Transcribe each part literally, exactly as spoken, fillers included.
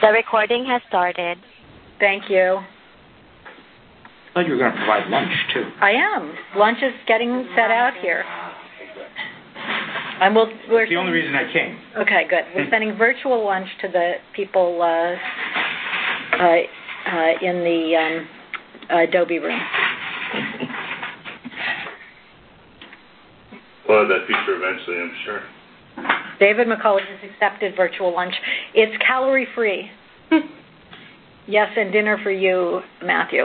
The recording has started. Thank you. I thought you were going to provide lunch, too. I am. Lunch is getting set out here. And we'll, we're That's the only reason I came. Okay, good. We're sending virtual lunch to the people uh, uh, uh, in the um, Adobe room. We'll have that feature eventually, I'm sure. David McCullough has accepted virtual lunch. It's calorie-free. Yes, and dinner for you, Matthew.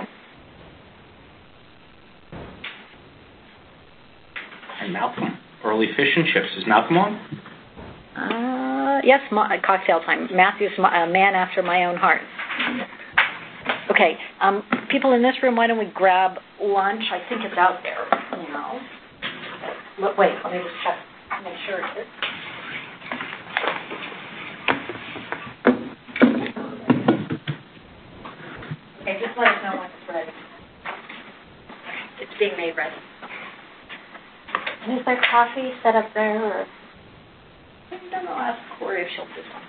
And Malcolm. Early fish and chips. Is Malcolm on? Uh, yes, ma- cocktail time. Matthew's a man after my own heart. Okay, um, people in this room, why don't we grab lunch? I think it's out there now. Look, wait, let me just check, make sure it is. Okay, just let us know when it's ready. It's being made ready. And is there coffee set up there? Or? I don't know. Ask Corey if she'll do some.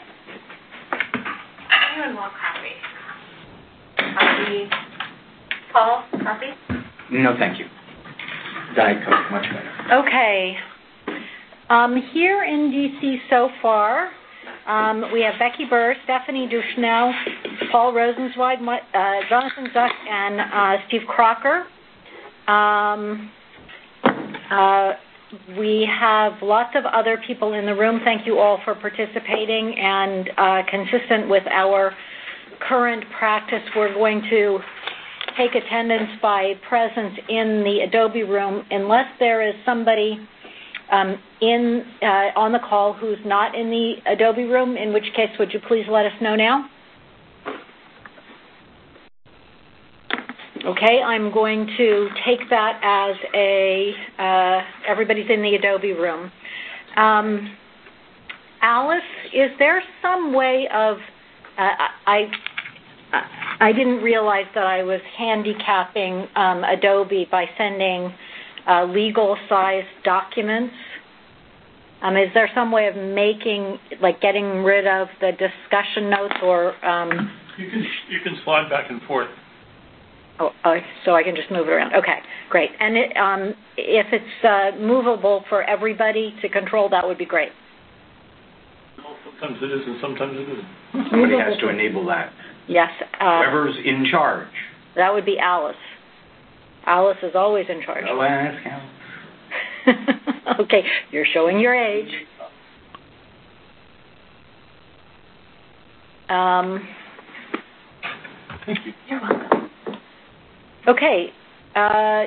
Anyone want coffee? Coffee? Paul, coffee? No, thank you. Diet Coke, much better. Okay. Um, here in D C so far, um, we have Becky Burr, Stephanie Ducheneau, Paul Rosenzweig, uh, Jonathan Zuck, and uh, Steve Crocker. Um, uh, we have lots of other people in the room. Thank you all for participating. And uh, consistent with our current practice, we're going to take attendance by presence in the Adobe room unless there is somebody um, in uh, on the call who's not in the Adobe room, in which case would you please let us know now? Okay, I'm going to take that as a, uh, everybody's in the Adobe room. Um, Alice, is there some way of, uh, I, I didn't realize that I was handicapping um, Adobe by sending uh, legal-sized documents. Um, is there some way of making, like getting rid of the discussion notes or? Um, you can you can slide back and forth. Oh, uh, so I can just move it around. Okay, great. And it, um, if it's uh, movable for everybody to control, that would be great. Well, sometimes it is and sometimes it isn't. Somebody has to enable that. Yes. Uh, Whoever's in charge. That would be Alice. Alice is always in charge. Oh, that's Alice. Okay, you're showing your age. Um, Thank you. You're welcome. Okay. Uh,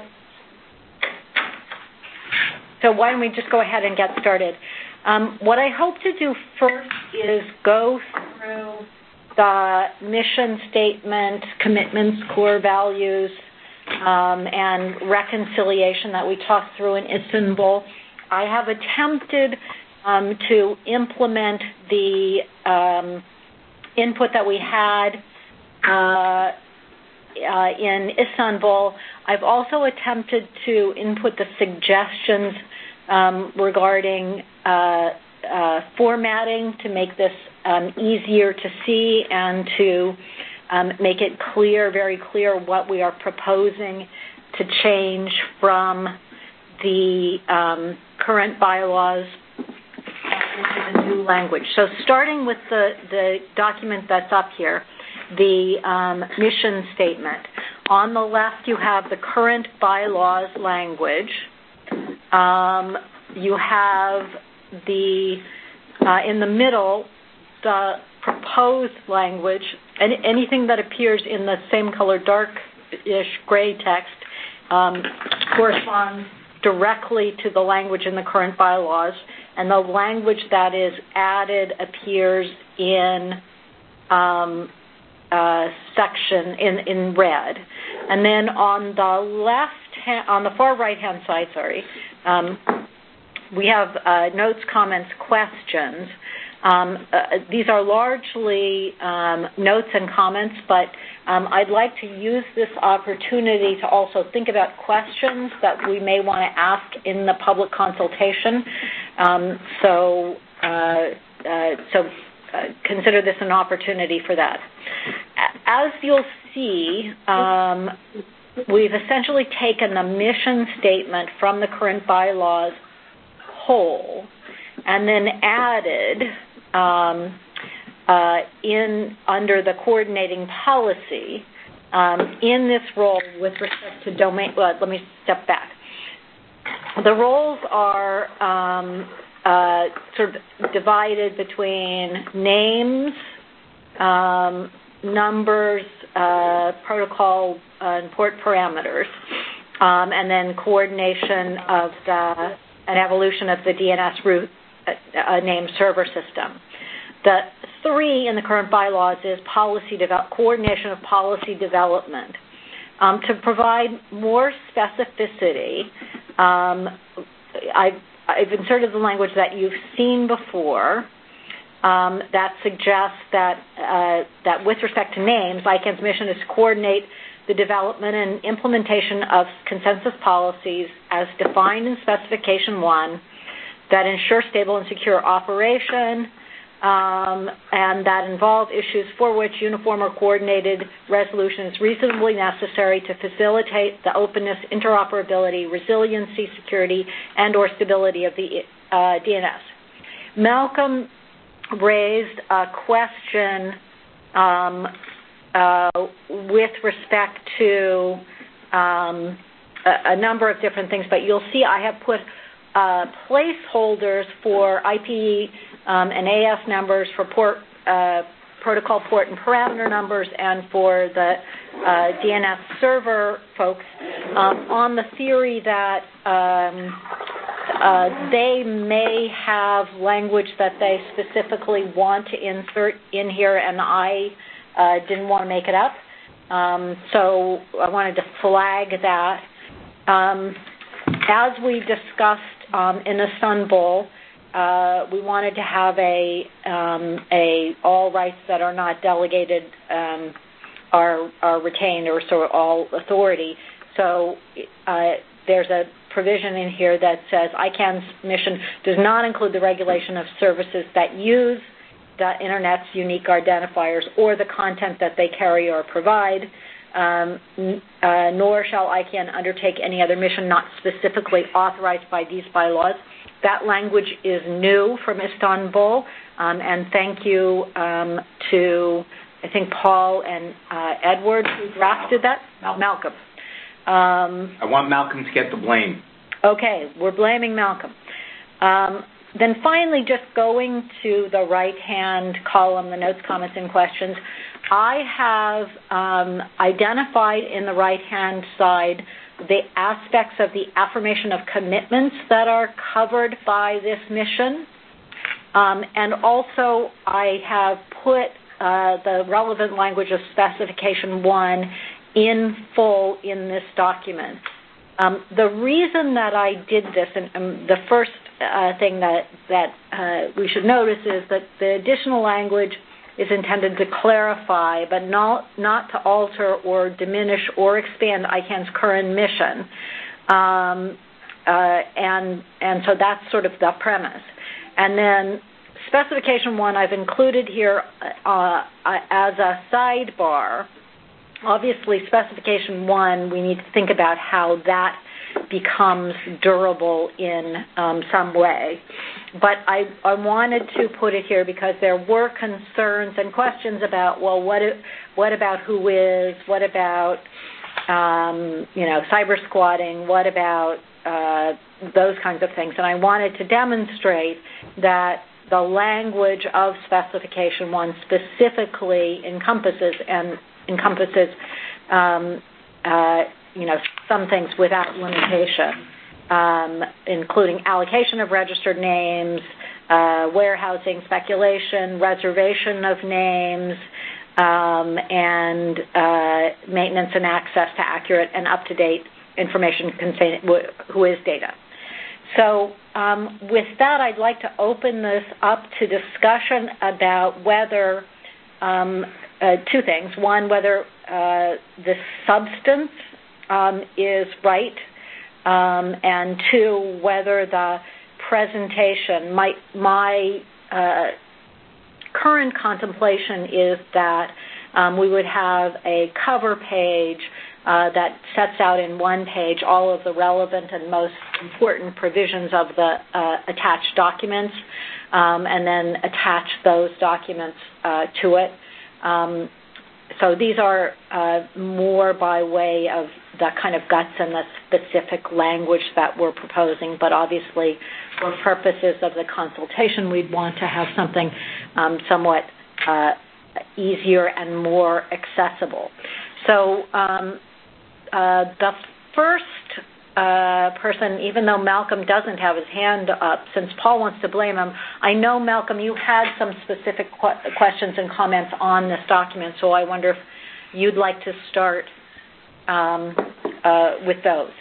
so why don't we just go ahead and get started? Um, what I hope to do first is go through the mission statement, commitments, core values, um, and reconciliation that we talked through in Istanbul. I have attempted um, to implement the um, input that we had uh, uh, in Istanbul. I've also attempted to input the suggestions um, regarding uh, uh, formatting to make this um, easier to see and to um, make it clear, very clear, what we are proposing to change from the um, current bylaws into the new language. So starting with the, the document that's up here, the um, mission statement. On the left, you have the current bylaws language. Um, you have the, uh, in the middle, the proposed language, and anything that appears in the same color, dark-ish gray text, um, corresponds directly to the language in the current bylaws, and the language that is added appears in um, uh, section in, in red. And then on the left, hand, on the far right-hand side, sorry, um, we have uh, notes, comments, questions. Um, uh, these are largely um, notes and comments, but um, I'd like to use this opportunity to also think about questions that we may want to ask in the public consultation. Um, so, uh, uh, so consider this an opportunity for that. As you'll see, um, we've essentially taken the mission statement from the current bylaws whole and then added um, uh, in under the coordinating policy um, in this role with respect to domain. Well, let me step back. The roles are um, uh, sort of divided between names, um, numbers, uh, protocol, uh, and port parameters, um, and then coordination of the an evolution of the D N S root uh, uh, name server system. The three in the current bylaws is policy develop, coordination of policy development. Um, to provide more specificity, um, I've, I've inserted the language that you've seen before um, that suggests that uh, that with respect to names, I CAN's mission is to coordinate the development and implementation of consensus policies as defined in Specification one that ensure stable and secure operation um, and that involve issues for which uniform or coordinated resolution is reasonably necessary to facilitate the openness, interoperability, resiliency, security, and or stability of the uh, D N S. Malcolm raised a question um, uh, with respect to um, a, a number of different things, but you'll see I have put uh, placeholders for I P um, and A S numbers, for port, uh, protocol port and parameter numbers, and for the uh, D N S server folks um, on the theory that um, uh, they may have language that they specifically want to insert in here, and I uh, didn't want to make it up. Um, so I wanted to flag that. Um, as we discussed um, in Istanbul, uh, we wanted to have a, um, a all rights that are not delegated um, are, are retained, or sort of all authority. So uh, there's a provision in here that says I CAN's mission does not include the regulation of services that use the Internet's unique identifiers or the content that they carry or provide, um, uh, nor shall I CAN undertake any other mission not specifically authorized by these bylaws. That language is new from Istanbul, um, and thank you um, to, I think, Paul and uh, Edward who drafted that. Malcolm. Malcolm. Um, I want Malcolm to get the blame. Okay, we're blaming Malcolm. Um, then finally, just going to the right-hand column, the notes, comments, and questions, I have um, identified in the right-hand side the aspects of the affirmation of commitments that are covered by this mission. Um, and also, I have put uh, the relevant language of Specification one in full in this document. Um, the reason that I did this, and, and the first uh, thing that, that uh, we should notice is that the additional language is intended to clarify, but not, not to alter or diminish or expand I CAN's current mission. Um, uh, and, and so that's sort of the premise. And then Specification one I've included here uh, as a sidebar. Obviously, Specification one, we need to think about how that becomes durable in um, some way. But I, I wanted to put it here because there were concerns and questions about, well, what, what about who is, what about, um, you know, cyber squatting, what about uh, those kinds of things. And I wanted to demonstrate that the language of Specification one specifically encompasses and encompasses, um, uh, you know, some things without limitation, um, including allocation of registered names, uh, warehousing, speculation, reservation of names, um, and uh, maintenance and access to accurate and up-to-date information containing who is data. So um, with that, I'd like to open this up to discussion about whether um, Uh, two things. One, whether uh, the substance um, is right, um, and two, whether the presentation, my, my uh, current contemplation is that um, we would have a cover page uh, that sets out in one page all of the relevant and most important provisions of the uh, attached documents, um, and then attach those documents uh, to it. Um, so these are uh, more by way of the kind of guts and the specific language that we're proposing, but obviously for purposes of the consultation, we'd want to have something um, somewhat uh, easier and more accessible. So um, uh, the first uh, person, even though Malcolm doesn't have his hand up, since Paul wants to blame him, I know, Malcolm, you had some specific qu- questions and comments on this document, so I wonder if you'd like to start um, uh, with those.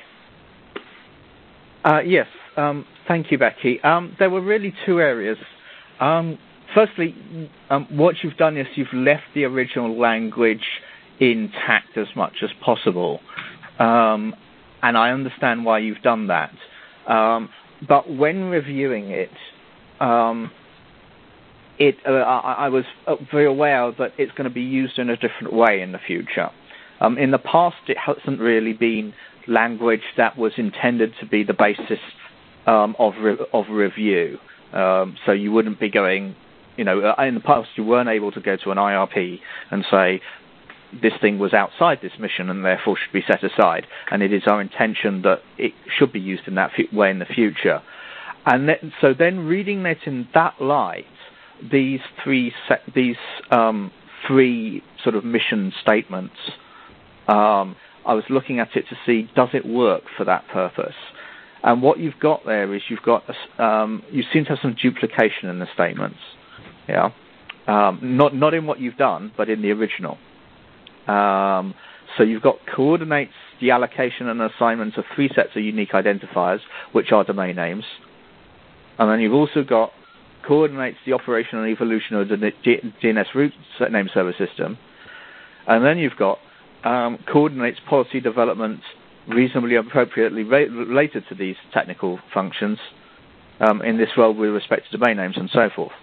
Uh, yes, um, thank you, Becky. Um, there were really two areas. Um, firstly, um, what you've done is you've left the original language intact as much as possible. Um, and I understand why you've done that. Um, but when reviewing it, um, it uh, I, I was very aware that it's going to be used in a different way in the future. Um, in the past, it hasn't really been language that was intended to be the basis um, of re- of review. Um, so you wouldn't be going, you know, in the past you weren't able to go to an I R P and say, this thing was outside this mission and therefore should be set aside. And it is our intention that it should be used in that way in the future. And then, so then reading it in that light, these three se- these um, three sort of mission statements, um, I was looking at it to see, does it work for that purpose? And what you've got there is you've got a, um, you seem to have some duplication in the statements. Yeah, um, not not in what you've done, but in the original. Um, so you've got coordinates the allocation and assignment of three sets of unique identifiers, which are domain names. And then you've also got coordinates the operation and evolution of the D N S root name server system. And then you've got um, coordinates policy development reasonably appropriately re- related to these technical functions um, in this role with respect to domain names and so forth.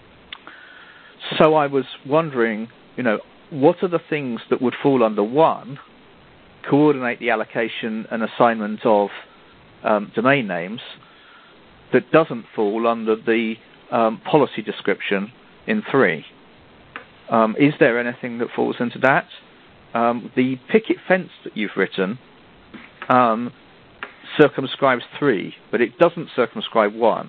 So I was wondering, you know, what are the things that would fall under one, coordinate the allocation and assignment of um, domain names, that doesn't fall under the um, policy description in three? Um, is there anything that falls into that? Um, the picket fence that you've written um, circumscribes three, but it doesn't circumscribe one.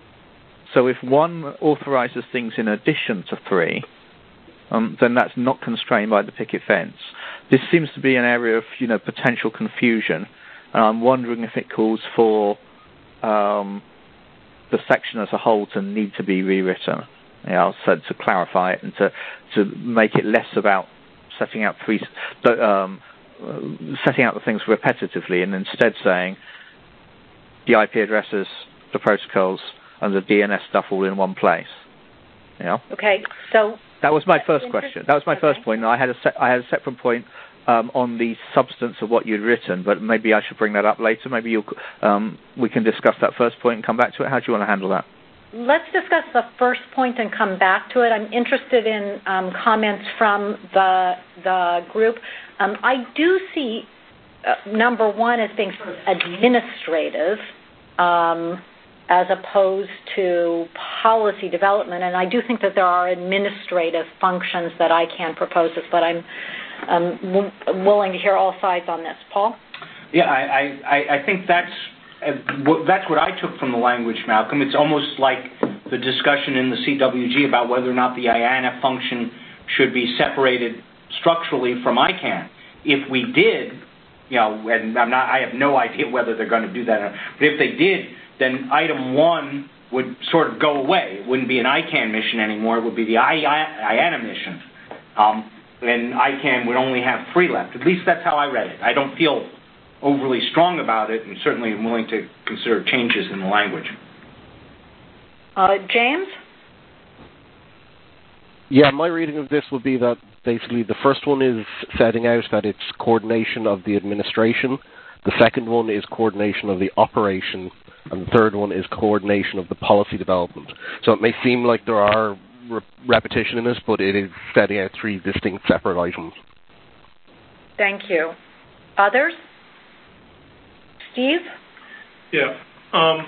So if one authorizes things in addition to three, um, then that's not constrained by the picket fence. This seems to be an area of, you know, potential confusion, and I'm wondering if it calls for um, the section as a whole to need to be rewritten. You know, so to clarify it and to to make it less about setting out three, um, setting out the things repetitively, and instead saying the I P addresses, the protocols, and the D N S stuff all in one place. You know? Okay. So that was my first question. That was my okay. first point. I had a se- I had a separate point um, on the substance of what you'd written, but maybe I should bring that up later. Maybe you'll, um, we can discuss that first point and come back to it. How do you want to handle that? Let's discuss the first point and come back to it. I'm interested in um, comments from the the group. Um, I do see uh, number one as being sort of administrative, um, as opposed to policy development, and I do think that there are administrative functions that I can propose this, but I'm um, w- willing to hear all sides on this. Paul? Yeah, I, I, I think that's uh, that's what I took from the language, Malcolm. It's almost like the discussion in the C W G about whether or not the I A N A function should be separated structurally from I CANN. If we did, you know, and I'm not, I have no idea whether they're going to do that, but if they did, then item one would sort of go away. It wouldn't be an I CANN mission anymore. It would be the I A N A mission. Um, and I CANN would only have three left. At least that's how I read it. I don't feel overly strong about it, and certainly am willing to consider changes in the language. Uh, James? Yeah, my reading of this would be that basically the first one is setting out that it's coordination of the administration. The second one is coordination of the operation. And the third one is coordination of the policy development. So it may seem like there are re- repetition in this, but it is setting out three distinct separate items. Thank you. Others? Steve? Yeah. Um,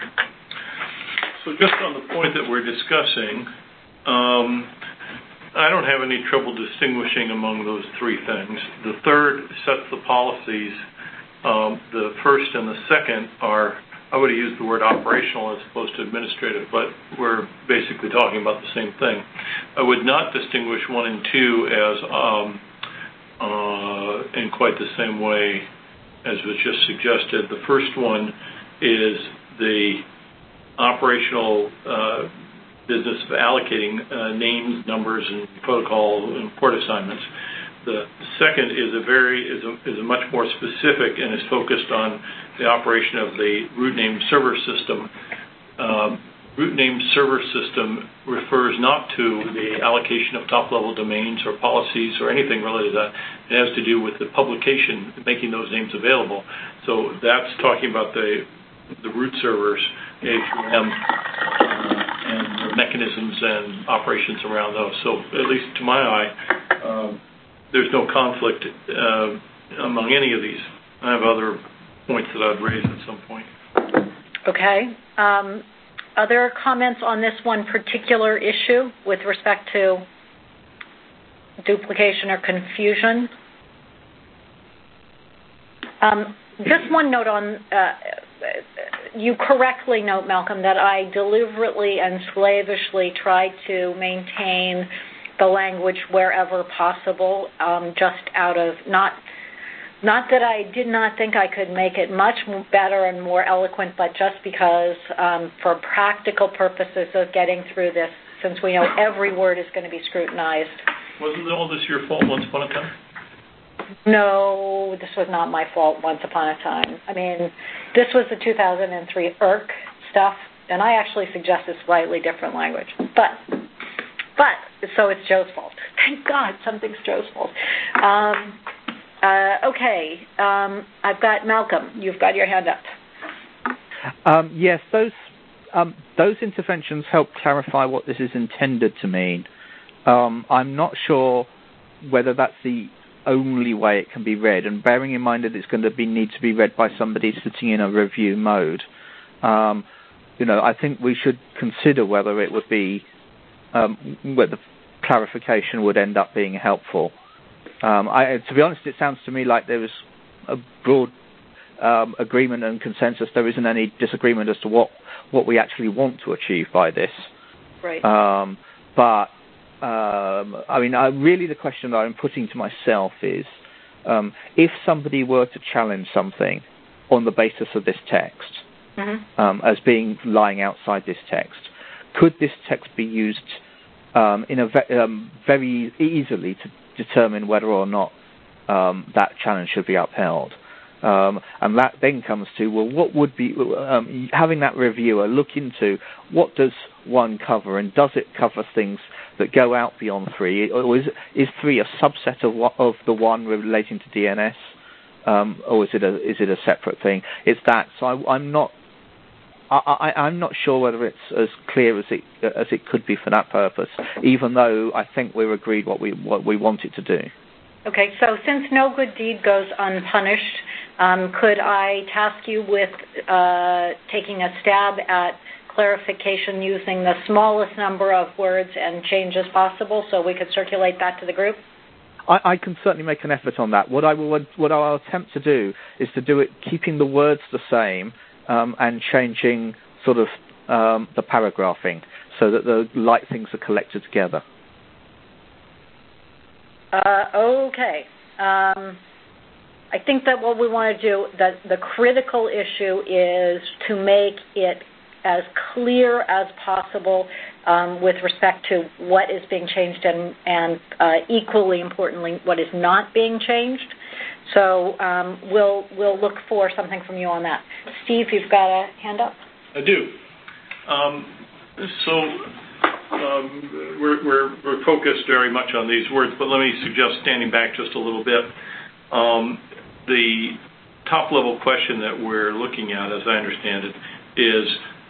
so just on the point that we're discussing, um, I don't have any trouble distinguishing among those three things. The third sets the policies. Um, the first and the second are, I would have used the word operational as opposed to administrative, but we're basically talking about the same thing. I would not distinguish one and two as um, uh, in quite the same way as was just suggested. The first one is the operational uh, business of allocating uh, names, numbers, and protocol and port assignments. The second is a very is a, is a much more specific and is focused on the operation of the root name server system. Um, root name server system refers not to the allocation of top-level domains or policies or anything related to that. It has to do with the publication, making those names available. So that's talking about the the root servers, H M, uh, and the mechanisms and operations around those. So at least to my eye, um, there's no conflict uh, among any of these. I have other points that I'd raise at some point. Okay. Um, other comments on this one particular issue with respect to duplication or confusion? Um, just one note on, uh, you correctly note, Malcolm, that I deliberately and slavishly tried to maintain the language wherever possible, um, just out of, not not that I did not think I could make it much better and more eloquent, but just because um, for practical purposes of getting through this, since we know every word is going to be scrutinized. Wasn't all this your fault once upon a time? No, this was not my fault once upon a time. I mean, this was the two thousand three I R C stuff, and I actually suggested slightly different language. But, but so it's Joe's fault. Thank God something's Joe's fault. Um, uh, okay, um, I've got Malcolm. You've got your hand up. Um, yes, those um, those interventions help clarify what this is intended to mean. Um, I'm not sure whether that's the only way it can be read, and bearing in mind that it's going to be need to be read by somebody sitting in a review mode, um, you know, I think we should consider whether it would be um, whether clarification would end up being helpful. Um, I, to be honest, it sounds to me like there was a broad um, agreement and consensus. There isn't any disagreement as to what, what we actually want to achieve by this. Right. Um, but Um, I mean, I, really the question that I'm putting to myself is, um, if somebody were to challenge something on the basis of this text, mm-hmm. um, as being lying outside this text, could this text be used um, in a ve- um, very easily to determine whether or not um, that challenge should be upheld? Um, and that then comes to, well, what would be, um, having that reviewer look into what does one cover, and does it cover things that go out beyond three, or is, is three a subset of what, of the one relating to D N S, um, or is it a is it a separate thing? It's that. So I, I'm not I, I, I'm not sure whether it's as clear as it as it could be for that purpose, even though I think we're agreed what we what we want it to do. Okay, so since no good deed goes unpunished, um, could I task you with uh, taking a stab at clarification using the smallest number of words and changes possible, so we could circulate that to the group? I, I can certainly make an effort on that. What I will what I'll attempt to do is to do it keeping the words the same um, and changing sort of um, the paragraphing so that the light things are collected together. Uh, okay. Um, I think that what we want to do, that the critical issue is to make it as clear as possible um, with respect to what is being changed and, and uh, equally importantly, what is not being changed. So um, we'll we'll look for something from you on that. Steve, you've got a hand up? I do. Um, so um, we're, we're, we're focused very much on these words, but let me suggest standing back just a little bit. Um, the top-level question that we're looking at, as I understand it, is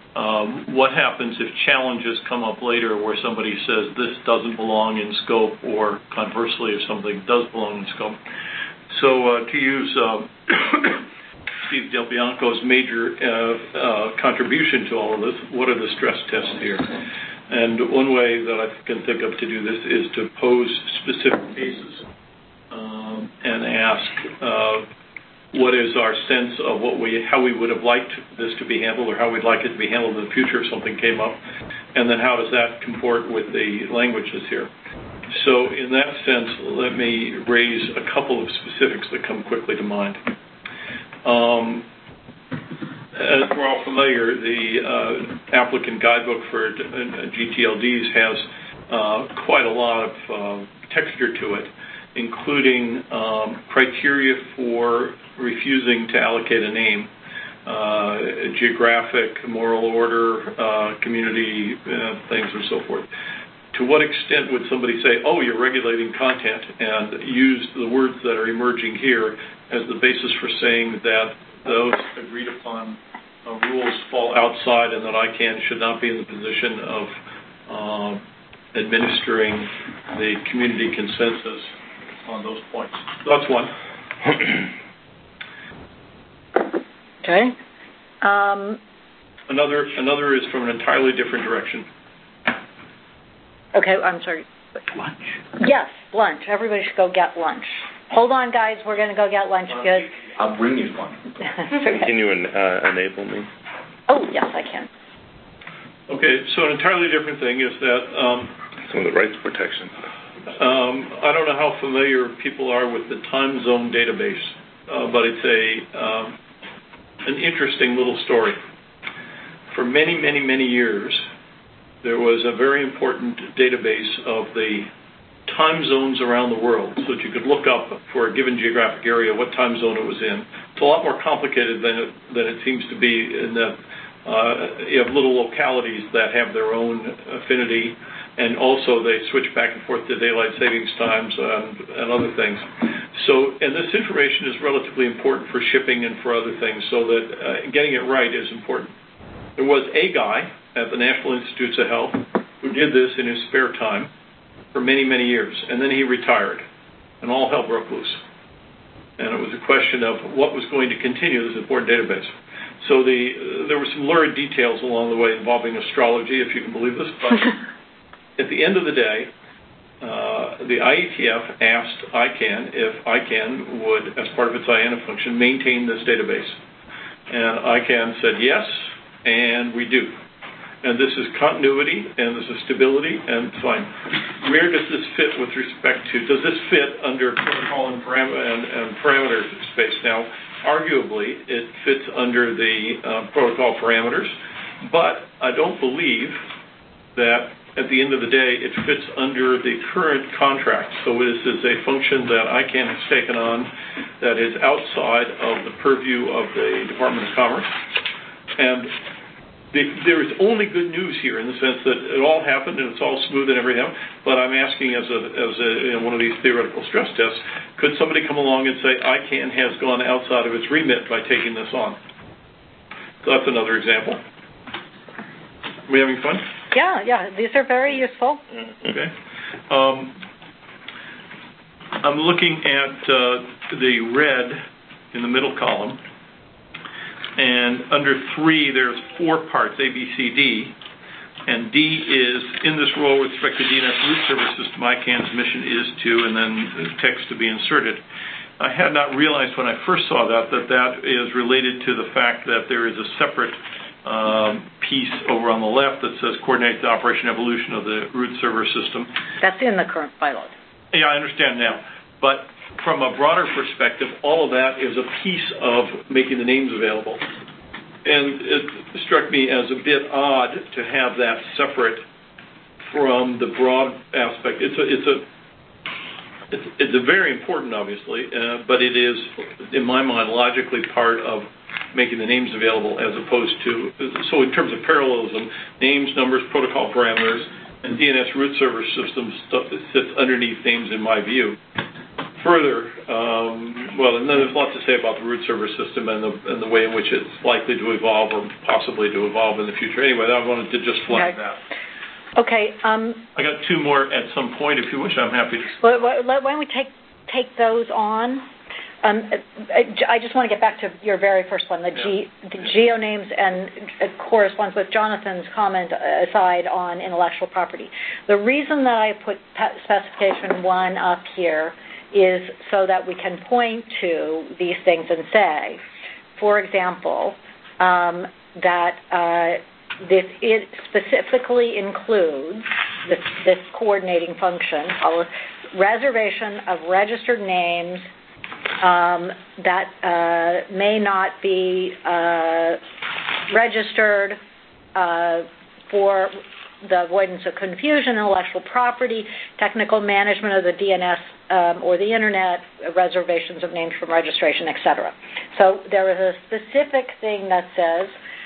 Um, what happens if challenges come up later where somebody says this doesn't belong in scope, or conversely if something does belong in scope? So uh, to use uh, Steve Del Bianco's major uh, uh, contribution to all of this, what are the stress tests here? And one way that I can think of to do this is to pose specific cases um, and ask uh, what is our sense of what we, how we would have liked this to be handled, or how we'd like it to be handled in the future if something came up, and then how does that comport with the language that's here. So in that sense, let me raise a couple of specifics that come quickly to mind. Um, as we're all familiar, the uh, applicant guidebook for G T L Ds has uh, quite a lot of uh, texture to it, including um, criteria for refusing to allocate a name, uh, geographic, moral order, uh, community uh, things, and so forth. To what extent would somebody say, oh, you're regulating content, and use the words that are emerging here as the basis for saying that those agreed upon uh, rules fall outside, and that I C A N should not be in the position of uh, administering the community consensus on those points? So that's one. Okay. Um, another another is from an entirely different direction. Okay, I'm sorry. Lunch. Yes, lunch. Everybody should go get lunch. Hold on, guys. We're going to go get lunch. Good. I'll bring you one. Okay. Can you uh, enable me? Oh, yes, I can. Okay, so an entirely different thing is that... Um, Some of the rights protection. Um, I don't know how familiar people are with the time zone database, uh, but it's a um, an interesting little story. For many, many, many years, there was a very important database of the time zones around the world, so that you could look up for a given geographic area what time zone it was in. It's a lot more complicated than it, than it seems to be, in that uh, you have little localities that have their own affinity, and also they switch back and forth to daylight savings times and, and other things. So, and this information is relatively important for shipping and for other things, so that uh, getting it right is important. There was a guy at the National Institutes of Health who did this in his spare time for many, many years, and then he retired, and all hell broke loose. And it was a question of what was going to continue this important database. So the uh, there were some lurid details along the way involving astrology, if you can believe this, but at the end of the day, uh, the I E T F asked I C A N if I C A N would, as part of its I A N A function, maintain this database. And I C A N said yes, and we do. And this is continuity, and this is stability, and fine. Where does this fit with respect to, does this fit under protocol and, param- and, and parameter space? Now, arguably, it fits under the uh, protocol parameters, but I don't believe that at the end of the day, it fits under the current contract. So this is a function that I C A N has taken on that is outside of the purview of the Department of Commerce. And the, there is only good news here in the sense that it all happened and it's all smooth and everything. But I'm asking, as a as a you know, one of these theoretical stress tests, could somebody come along and say I C A N has gone outside of its remit by taking this on? So that's another example. Are we having fun? Yeah, yeah. These are very useful. Okay. Um, I'm looking at uh, the red in the middle column. And under three, there's four parts, A, B, C, D. And D is, in this role with respect to D N S root server system, I C A N's mission is to, and then text to be inserted. I had not realized when I first saw that that that is related to the fact that there is a separate um, piece over on the left that says coordinate the operation evolution of the root server system. That's in the current pilot. Yeah, I understand now. But from a broader perspective, all of that is a piece of making the names available. And it struck me as a bit odd to have that separate from the broad aspect. It's a, it's a, it's, it's a very important, obviously, uh, but it is, in my mind, logically part of making the names available as opposed to, so in terms of parallelism, names, numbers, protocol parameters, and D N S root server systems, stuff that sits underneath names in my view. further, um, well, and then there's lots to say about the root server system and the, and the way in which it's likely to evolve or possibly to evolve in the future. Anyway, I wanted to just flag okay. that. Okay. Um, I got two more at some point. If you wish, I'm happy to. Well, why don't we take take those on? Um, I just want to get back to your very first one, the, G, the geonames, and it corresponds with Jonathan's comment aside on intellectual property. The reason that I put specification one up here is so that we can point to these things and say, for example, um, that uh, this it specifically includes this, this coordinating function, reservation of registered names um, that uh, may not be uh, registered uh, for the avoidance of confusion, intellectual property, technical management of the D N S um, or the Internet, reservations of names from registration, et cetera. So there is a specific thing that says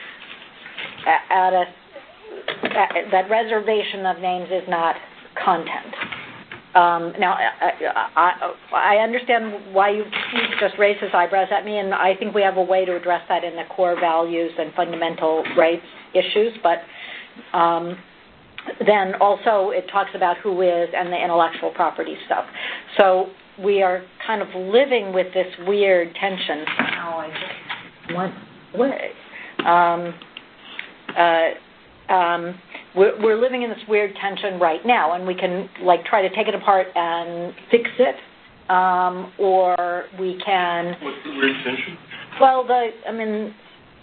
at a, at, that reservation of names is not content. Um, now, I, I, I understand why you just raised his eyebrows at me, and I think we have a way to address that in the core values and fundamental rights issues, but um, then also it talks about who is and the intellectual property stuff. So we are kind of living with this weird tension. Now I just went away. Um, uh, um, we're, we're living in this weird tension right now, and we can like try to take it apart and fix it, um, or we can. What's the weird tension? Well, the I mean,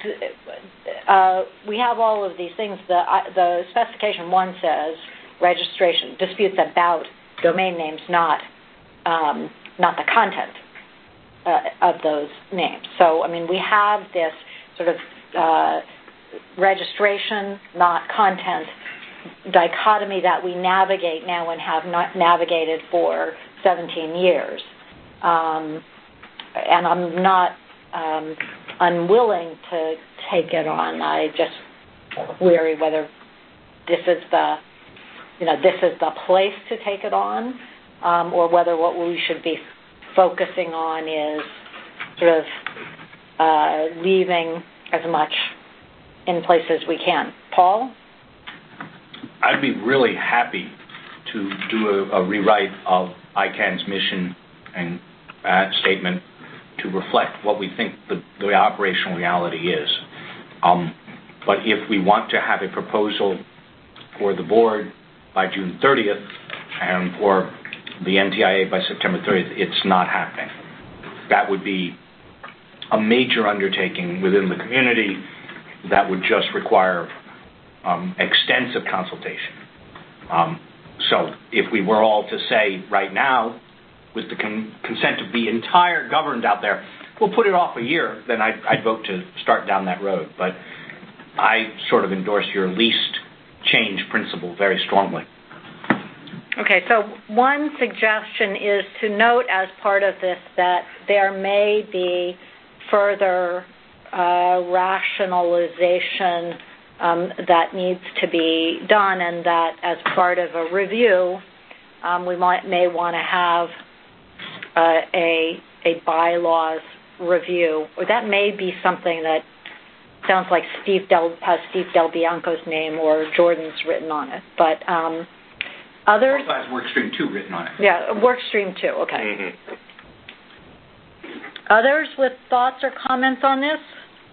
uh, we have all of these things. The uh, the specification one says registration disputes about domain names, not um, not the content uh, of those names. So I mean, we have this sort of uh, registration, not content, dichotomy that we navigate now and have not navigated for seventeen years. Um, and I'm not um, unwilling to take it on. I just query whether this is the, you know, this is the place to take it on, um, or whether what we should be focusing on is sort of uh, leaving as much in place as we can. Paul? I'd be really happy to do a, a rewrite of I CANN's mission and uh, statement to reflect what we think the, the operational reality is. Um, but if we want to have a proposal for the board by June thirtieth and for the N T I A by September thirtieth, it's not happening. That would be a major undertaking within the community that would just require um, extensive consultation. Um, so if we were all to say right now, with the con- consent of the entire governed out there, we'll put it off a year, then I'd, I'd vote to start down that road. But I sort of endorse your least change principle very strongly. Okay, so one suggestion is to note as part of this that there may be further uh, rationalization um, that needs to be done, and that as part of a review, um, we might may want to have uh, a a bylaws review, or that may be something that sounds like Steve Del has Steve Del Bianco's name or Jordan's written on it, but um, others also has Workstream two written on it. Yeah, Workstream two. Okay. Mm-hmm. Others with thoughts or comments on this?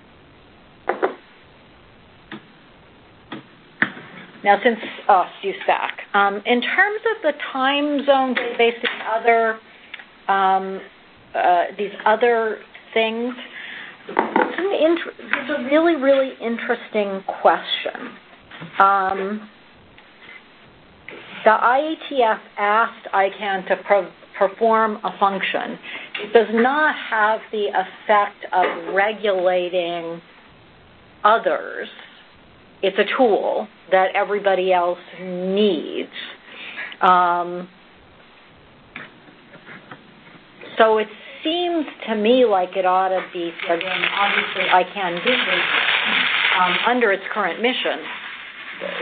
Now, since oh, Stu Stack, um, in terms of the time zone database and other um, uh, these other things, it's, an int- it's a really, really interesting question. Um, the I A T F asked I CANN to pro- perform a function. It does not have the effect of regulating others. It's a tool that everybody else needs. Um, so it seems to me like it ought to be, again, obviously I CANN do this um, under its current mission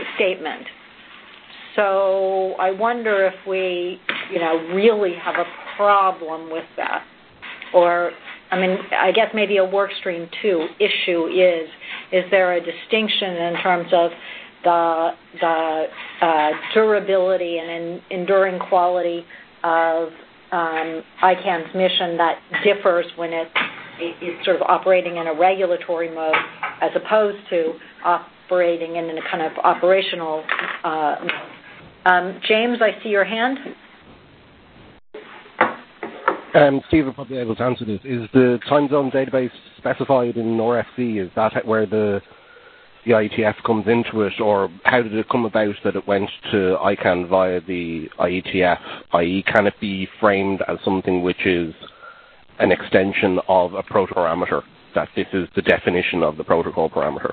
statement. So I wonder if we, you know, really have a problem with that? Or, I mean, I guess maybe a work stream two issue is, is there a distinction in terms of the, the uh, durability and en- enduring quality of um, I CAN's mission that differs when it, it, it's sort of operating in a regulatory mode as opposed to operating in a kind of operational uh, mode? Um, James, I see your hand. Um, Steve will probably be able to answer this. Is the time zone database specified in N O R F C? Is that where the, the I E T F comes into it, or how did it come about that it went to I CAN via the I E T F, that is can it be framed as something which is an extension of a protocol parameter, that this is the definition of the protocol parameter?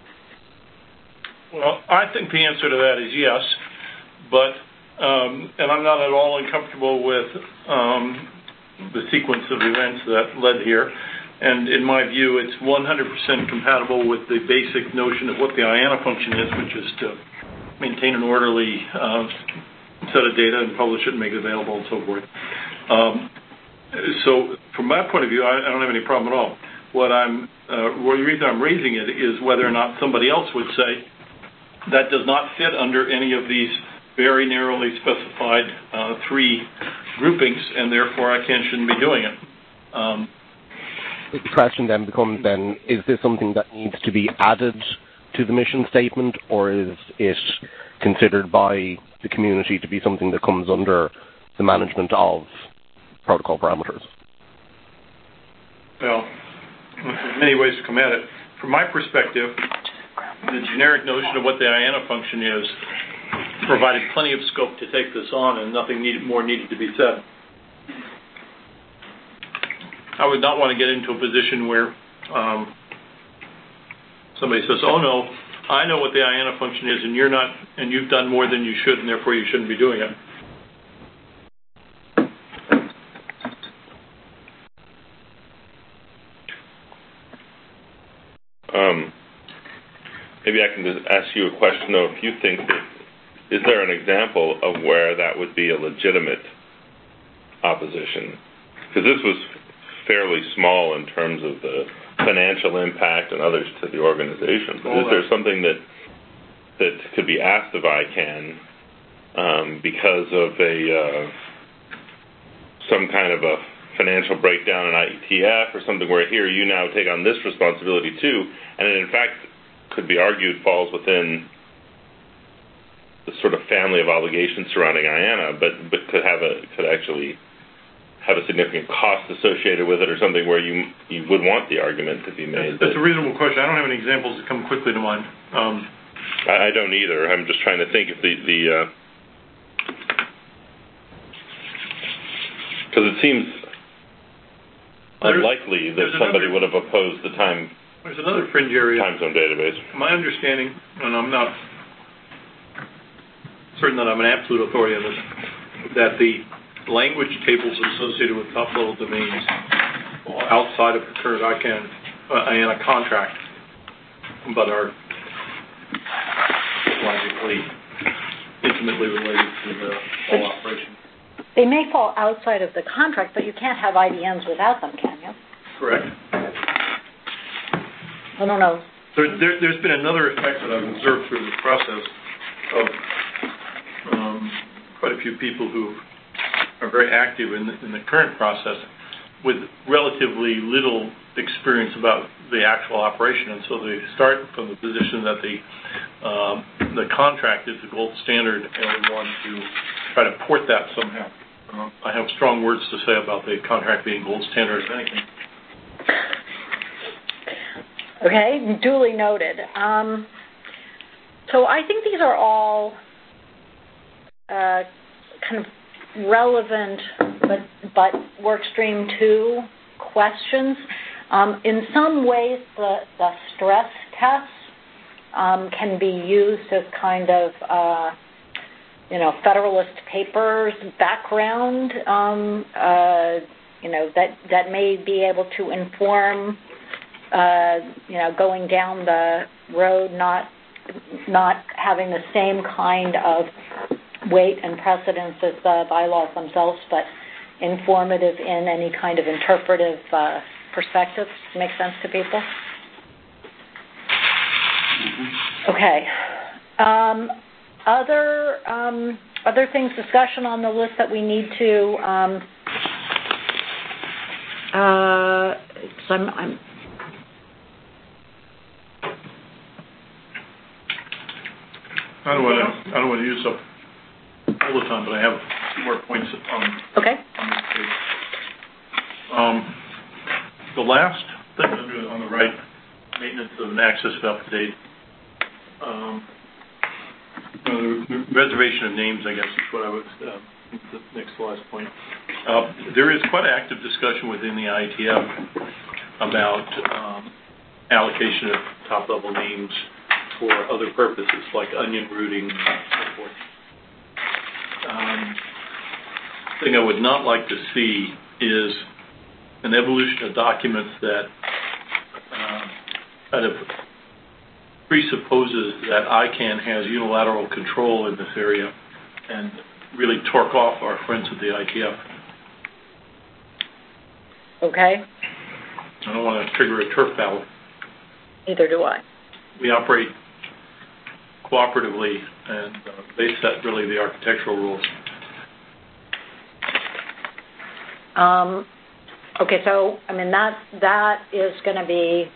Well, I think the answer to that is yes, but, um, and I'm not at all uncomfortable with um, the sequence of events that led here. And in my view, it's one hundred percent compatible with the basic notion of what the I A N A function is, which is to maintain an orderly uh, set of data and publish it and make it available and so forth. Um, so from my point of view, I, I don't have any problem at all. What I'm, uh, well, the reason I'm raising it is whether or not somebody else would say that does not fit under any of these very narrowly specified uh, three groupings, and therefore I CAN shouldn't be doing it. Um, the question then becomes then, is this something that needs to be added to the mission statement, or is it considered by the community to be something that comes under the management of protocol parameters? Well, there's many ways to come at it. From my perspective, the generic notion of what the I A N A function is provided plenty of scope to take this on, and nothing needed, more needed to be said. I would not want to get into a position where um, somebody says, "Oh no, I know what the I A N A function is, and you're not, and you've done more than you should, and therefore you shouldn't be doing it." Um, maybe I can just ask you a question, though. If you think that, is there an example of where that would be a legitimate opposition? Because this was fairly small in terms of the financial impact and others to the organization. But is there something that that could be asked of I CAN um, because of a uh, some kind of a financial breakdown in I E T F or something where here you now take on this responsibility too, and it in fact could be argued falls within the sort of family of obligations surrounding I A N A, but but could have a could actually have a significant cost associated with it, or something where you you would want the argument to be made. That's, that's a reasonable question. I don't have any examples that come quickly to mind. Um, I, I don't either. I'm just trying to think if the the because uh, it seems unlikely that somebody another, would have opposed the time. There's another fringe area. Time zone database. My understanding, and I'm not certain that I'm an absolute authority on this, that the language tables associated with top-level domains outside of the current I CAN uh, I A N A contract, but are logically intimately related to the whole operation. They may fall outside of the contract, but you can't have I D Ns without them, can you? Correct. I don't know. There, there, there's been another effect that I've observed through the process of um, quite a few people who are very active in the, in the current process with relatively little experience about the actual operation, and so they start from the position that the um, the contract is the gold standard, and we want to try to port that somehow. Um, I have strong words to say about the contract being gold standard, if anything. Okay, duly noted. Um, so I think these are all uh, kind of relevant, but but workstream two questions. Um, in some ways, the, the stress tests um, can be used as kind of uh, you know Federalist Papers background. Um, uh, you know that that may be able to inform uh, you know going down the road, not not having the same kind of weight and precedence as the bylaws themselves, but informative in any kind of interpretive uh, perspective. Make sense to people? Mm-hmm. Okay. Um, other um, other things, discussion on the list that we need to. Um, uh, so I'm, I'm I don't want to. I don't want to use up all the time, but I have a few more points on. Okay. On this page. Um, the last thing on the right, maintenance of an access of up to date. Um, uh, reservation of names, I guess, is what I was. Uh, the next to last point. Uh, there is quite active discussion within the I T F about um, allocation of top level names for other purposes, like onion routing and so forth. Um, the thing I would not like to see is an evolution of documents that uh, kind of presupposes that I CANN has unilateral control in this area and really torque off our friends at the I T F. Okay. I don't want to trigger a turf battle. Neither do I. We operate cooperatively, and uh, they set really the architectural rules. Um, okay, so I mean that that is going to be.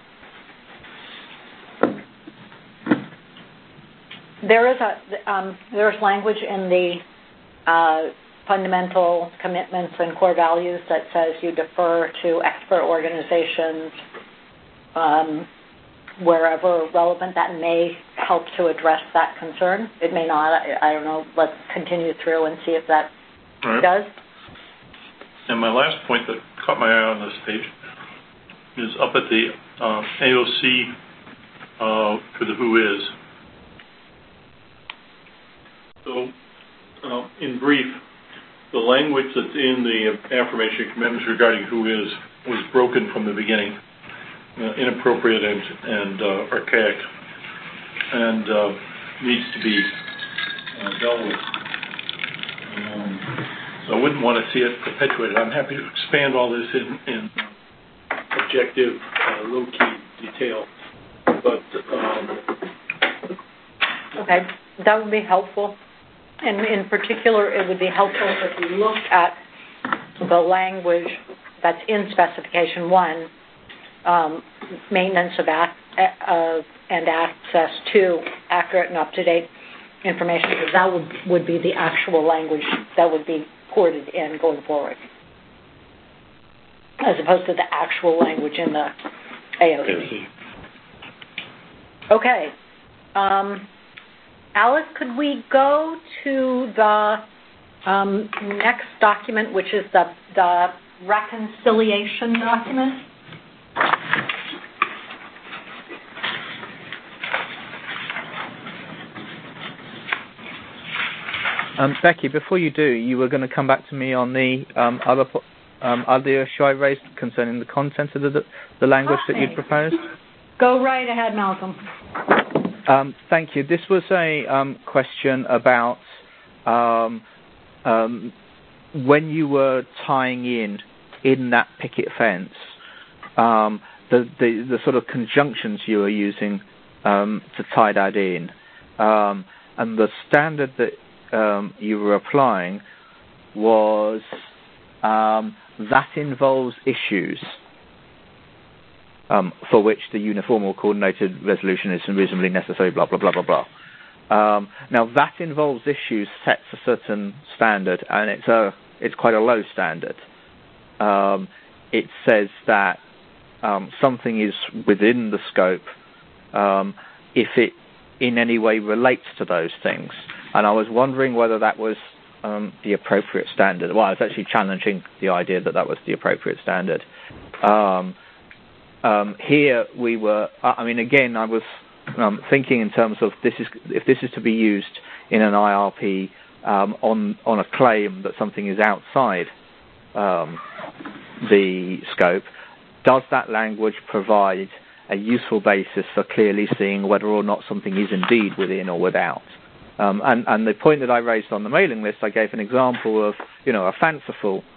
There is a um, there's language in the uh, fundamental commitments and core values that says you defer to expert organizations um, wherever relevant. That may help to address that concern. It may not. I, I don't know. Let's continue through and see if that right. does. And my last point that caught my eye on this page is up at the uh, A O C uh, for the who is. So, uh, in brief, the language that's in the affirmation commitments regarding who is was broken from the beginning, uh, inappropriate and, and uh, archaic, and uh, needs to be uh, dealt with. Um, so I wouldn't want to see it perpetuated. I'm happy to expand all this in, in objective, uh, low-key detail, but um, okay, that would be helpful. And in particular, it would be helpful if you looked at the language that's in specification one, um, maintenance of, of and access to accurate and up-to-date information, because that would, would be the actual language that would be ported in going forward, as opposed to the actual language in the A O C. Okay. Um, Alice, could we go to the um, next document, which is the, the reconciliation document? Um, Becky, before you do, you were going to come back to me on the um, other um, other issue I raised concerning the content of the, the language okay. that you'd proposed. Go right ahead, Malcolm. Um, thank you. This was a um, question about um, um, when you were tying in in that picket fence, um, the, the the sort of conjunctions you were using um, to tie that in, um, and the standard that um, you were applying was um, that involves issues. Um, for which the uniform or coordinated resolution is reasonably necessary, blah, blah, blah, blah, blah. Um, now, that involves issues sets a certain standard, and it's a it's quite a low standard. Um, it says that um, something is within the scope um, if it in any way relates to those things. And I was wondering whether that was um, the appropriate standard. Well, I was actually challenging the idea that that was the appropriate standard. Um, Um, here we were, I mean, again, I was um, thinking in terms of this is if this is to be used in an I R P um, on on a claim that something is outside um, the scope, does that language provide a useful basis for clearly seeing whether or not something is indeed within or without? Um, and, and the point that I raised on the mailing list, I gave an example of, you know, a fanciful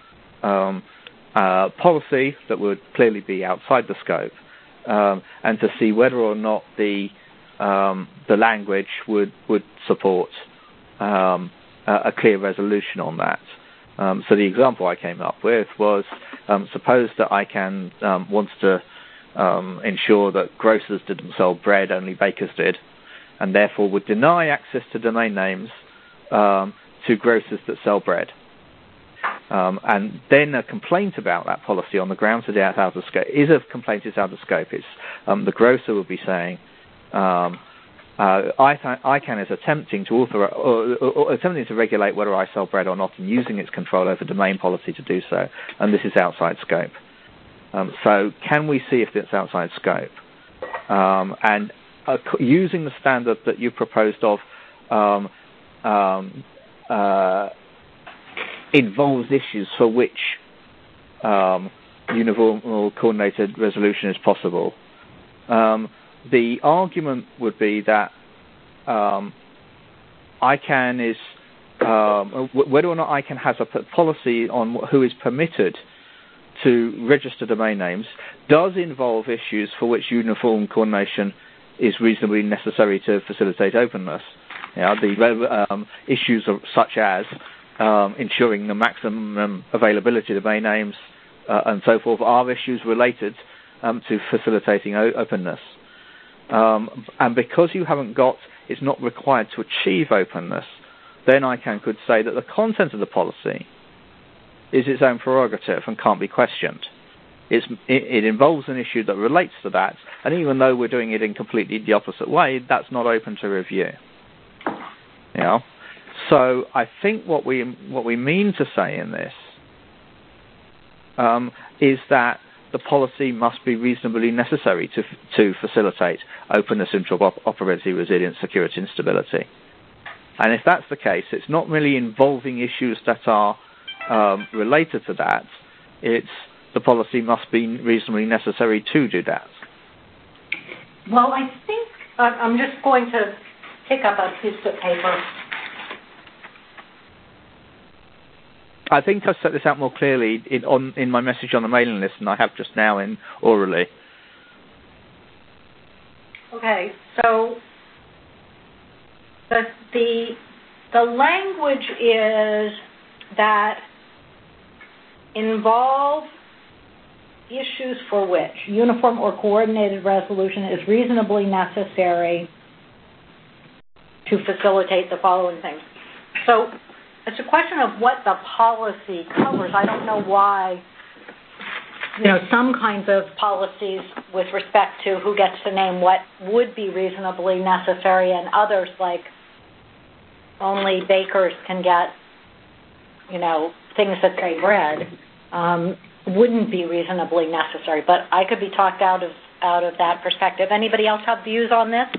um, uh, policy that would clearly be outside the scope, um, and to see whether or not the um, the language would would support um, a, a clear resolution on that. Um, so the example I came up with was, um, suppose that ICANN um, wants to um, ensure that grocers didn't sell bread, only bakers did, and therefore would deny access to domain names um, to grocers that sell bread. Um, and then a complaint about that policy on the grounds that it's out of scope is a complaint is out of scope. It's um, the grocer will be saying, um, uh, ICANN is attempting to author or, or, or attempting to regulate whether I sell bread or not, and using its control over domain policy to do so, and this is outside scope. Um, so, can we see if it's outside scope? Um, and uh, using the standard that you proposed of um, um, uh, involves issues for which um, uniform coordinated resolution is possible. Um, the argument would be that um, ICANN is, um, whether or not ICANN has a policy on who is permitted to register domain names does involve issues for which uniform coordination is reasonably necessary to facilitate openness. You know, the um, issues of, such as Um, ensuring the maximum availability of domain names uh, and so forth are issues related um, to facilitating o- openness. Um, and because you haven't got, it's not required to achieve openness, then ICANN could say that the content of the policy is its own prerogative and can't be questioned. It's, it, it involves an issue that relates to that, and even though we're doing it in completely the opposite way, that's not open to review. You know? So I think what we what we mean to say in this um, is that the policy must be reasonably necessary to to facilitate openness, interoperability, resilience, security, and stability. And if that's the case, it's not really involving issues that are um, related to that. It's the policy must be reasonably necessary to do that. Well, I think uh, I'm just going to pick up a piece of paper. I think I've set this out more clearly in, on, in my message on the mailing list than I have just now in orally. Okay, so the the, the language is that involve issues for which uniform or coordinated resolution is reasonably necessary to facilitate the following things. So it's a question of what the policy covers. I don't know why, you know, some kinds of policies with respect to who gets to name what would be reasonably necessary, and others, like only bakers can get, you know, things that say bread, um, wouldn't be reasonably necessary. But I could be talked out of out of that perspective. Anybody else have views on this?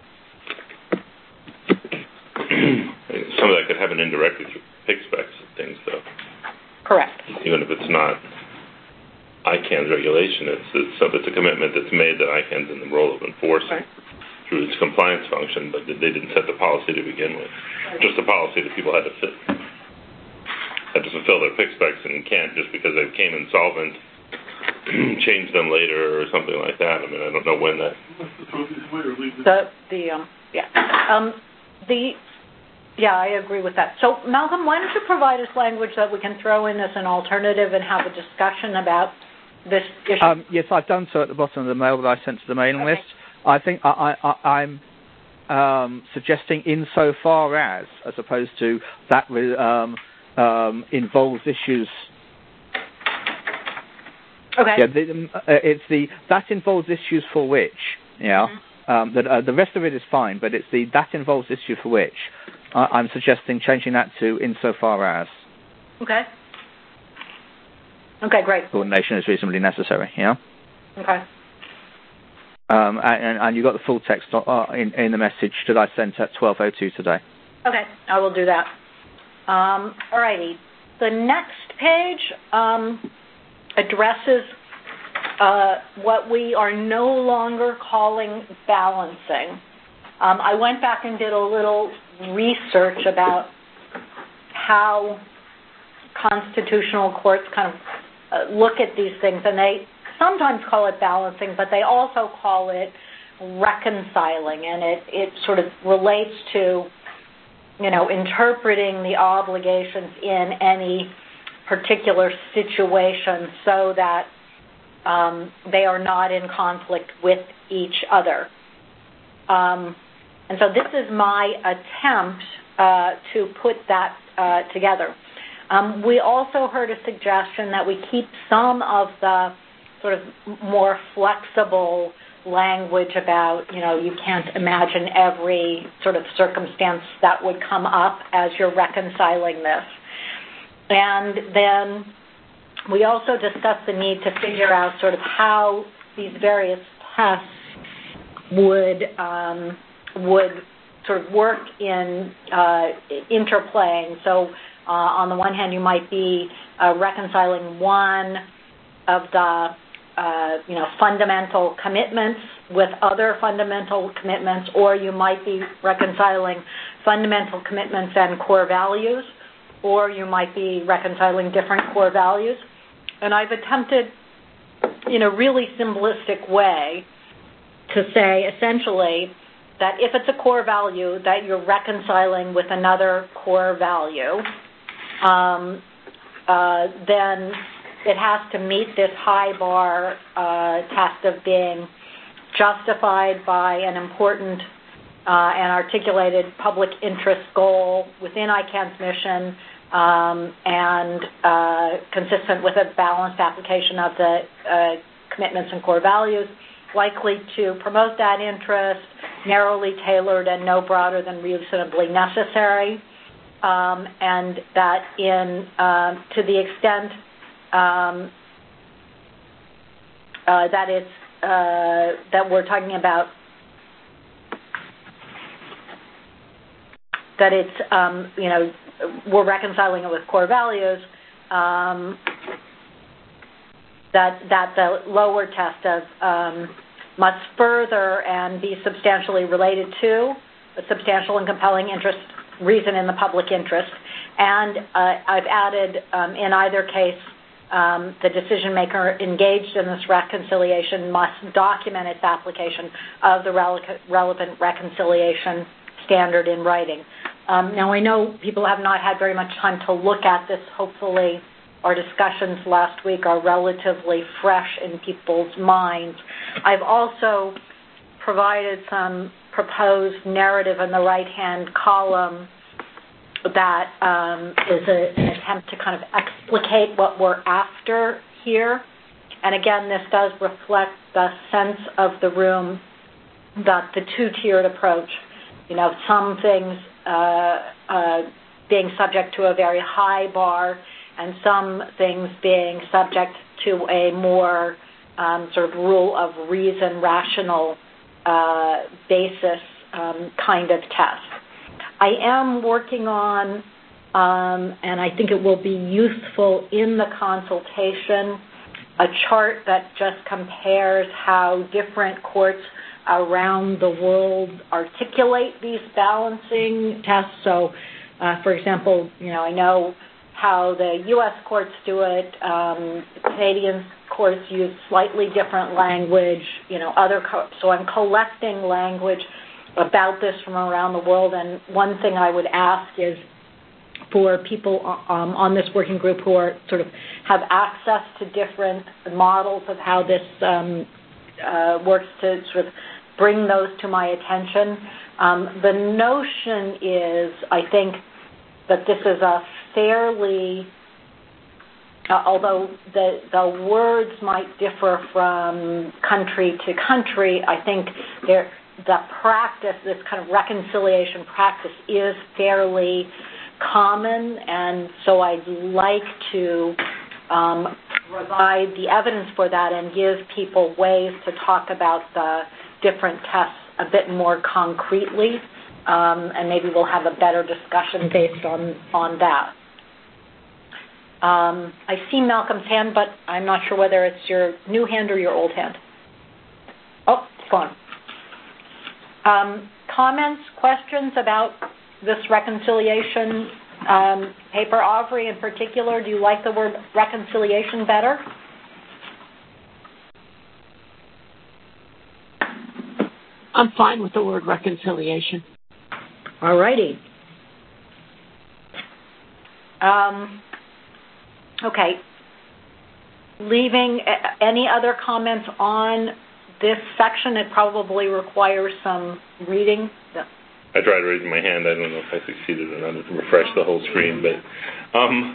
Some of that could happen indirectly through P I C specs and things, though. Correct. Even if it's not ICANN's regulation, it's it's, it's a commitment that's made that ICANN's in the role of enforcing right. through its compliance function, but they didn't set the policy to begin with. Right. Just a policy that people had to fit, had to fulfill their P I C specs and can't just because they became insolvent, change them later or something like that. I mean, I don't know when that. The the um yeah um the. Yeah, I agree with that. So, Malcolm, why don't you provide us language that we can throw in as an alternative and have a discussion about this issue? Um, yes, I've done so at the bottom of the mail that I sent to the mailing okay. list. I think I, I, I'm um, suggesting insofar as, as opposed to that um, um, involves issues. Okay. Yeah, the, uh, it's the that involves issues for which. Yeah. Mm-hmm. Um, that uh, the rest of it is fine, but it's the that involves issue for which. I'm suggesting changing that to insofar as. Okay. Okay, great. Coordination is reasonably necessary, yeah? Okay. Um, and, and you got the full text uh, in, in the message that I sent at twelve oh two today. Okay, I will do that. Um, all righty. The next page um, addresses uh, what we are no longer calling balancing. Um, I went back and did a little research about how constitutional courts kind of uh, look at these things, and they sometimes call it balancing, but they also call it reconciling, and it, it sort of relates to, you know, interpreting the obligations in any particular situation so that um, they are not in conflict with each other. Um, and so this is my attempt uh, to put that uh, together. Um, we also heard a suggestion that we keep some of the sort of more flexible language about, you know, you can't imagine every sort of circumstance that would come up as you're reconciling this. And then we also discussed the need to figure out sort of how these various tests would um, would sort of work in uh, interplaying. So uh, on the one hand, you might be uh, reconciling one of the Uh, you know, fundamental commitments with other fundamental commitments, or you might be reconciling fundamental commitments and core values, or you might be reconciling different core values. And I've attempted, in a really simplistic way, to say essentially that if it's a core value that you're reconciling with another core value, um, uh, then it has to meet this high bar uh, test of being justified by an important uh, and articulated public interest goal within I CAN's mission um, and uh, consistent with a balanced application of the uh, commitments and core values, likely to promote that interest, narrowly tailored and no broader than reasonably necessary, um, and that in uh, to the extent Um, uh, that it's uh, that we're talking about that it's um, you know we're reconciling it with core values. Um, that that the lower test of um, must further and be substantially related to a substantial and compelling interest reason in the public interest, and uh, I've added um, in either case. Um, the decision maker engaged in this reconciliation must document its application of the rele- relevant reconciliation standard in writing. Um, now, I know people have not had very much time to look at this. Hopefully, our discussions last week are relatively fresh in people's minds. I've also provided some proposed narrative in the right-hand column that um, is a, an attempt to kind of explicate what we're after here. And again, this does reflect the sense of the room that the two-tiered approach, you know, some things uh, uh, being subject to a very high bar and some things being subject to a more um, sort of rule of reason, rational uh, basis um, kind of test. I am working on, um, and I think it will be useful in the consultation, a chart that just compares how different courts around the world articulate these balancing tests. So, uh, for example, you know, I know how the U S courts do it. Um, Canadian courts use slightly different language. You know, other co- so I'm collecting language about this from around the world, and one thing I would ask is for people um, on this working group who are sort of have access to different models of how this um, uh, works to sort of bring those to my attention. Um, the notion is, I think, that this is a fairly, uh, although the, the words might differ from country to country, I think they're the practice, this kind of reconciliation practice, is fairly common, and so I'd like to um, provide the evidence for that and give people ways to talk about the different tests a bit more concretely, um, and maybe we'll have a better discussion based on, on that. Um, I see Malcolm's hand, but I'm not sure whether it's your new hand or your old hand. Oh, it's gone. Um, comments, questions about this reconciliation Um, Paper Aubrey in particular, do you like the word reconciliation better? I'm fine with the word reconciliation. All righty. Um, okay. Leaving any other comments on this section? It probably requires some reading. I tried raising my hand. I don't know if I succeeded or not to refresh the whole screen, but um,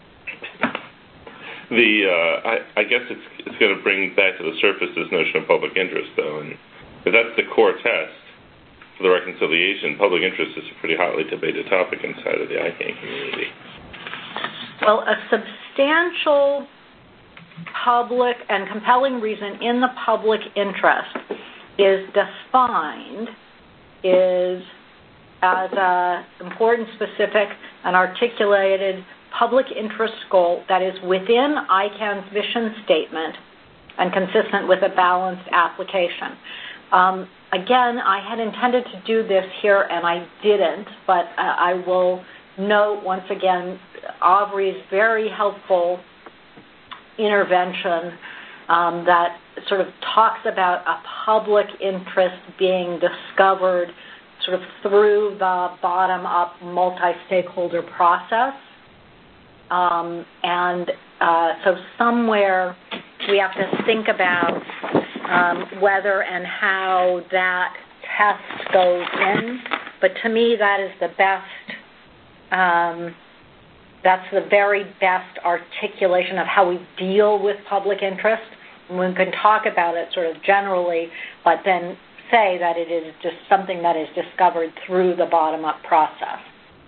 the uh, I, I guess it's it's going to bring back to the surface this notion of public interest, though, and if that's the core test for the reconciliation, public interest is a pretty hotly debated topic inside of the I CANN community. Well, a substantial public and compelling reason in the public interest is defined is as an important, specific, and articulated public interest goal that is within I CANN's mission statement and consistent with a balanced application. Um, again, I had intended to do this here, and I didn't, but uh, I will note once again Aubrey's very helpful intervention um, that sort of talks about a public interest being discovered sort of through the bottom-up multi-stakeholder process. Um, and uh, so somewhere we have to think about um, whether and how that test goes in. But to me, that is the best, um, that's the very best articulation of how we deal with public interest. And we can talk about it sort of generally, but then say that it is just something that is discovered through the bottom-up process.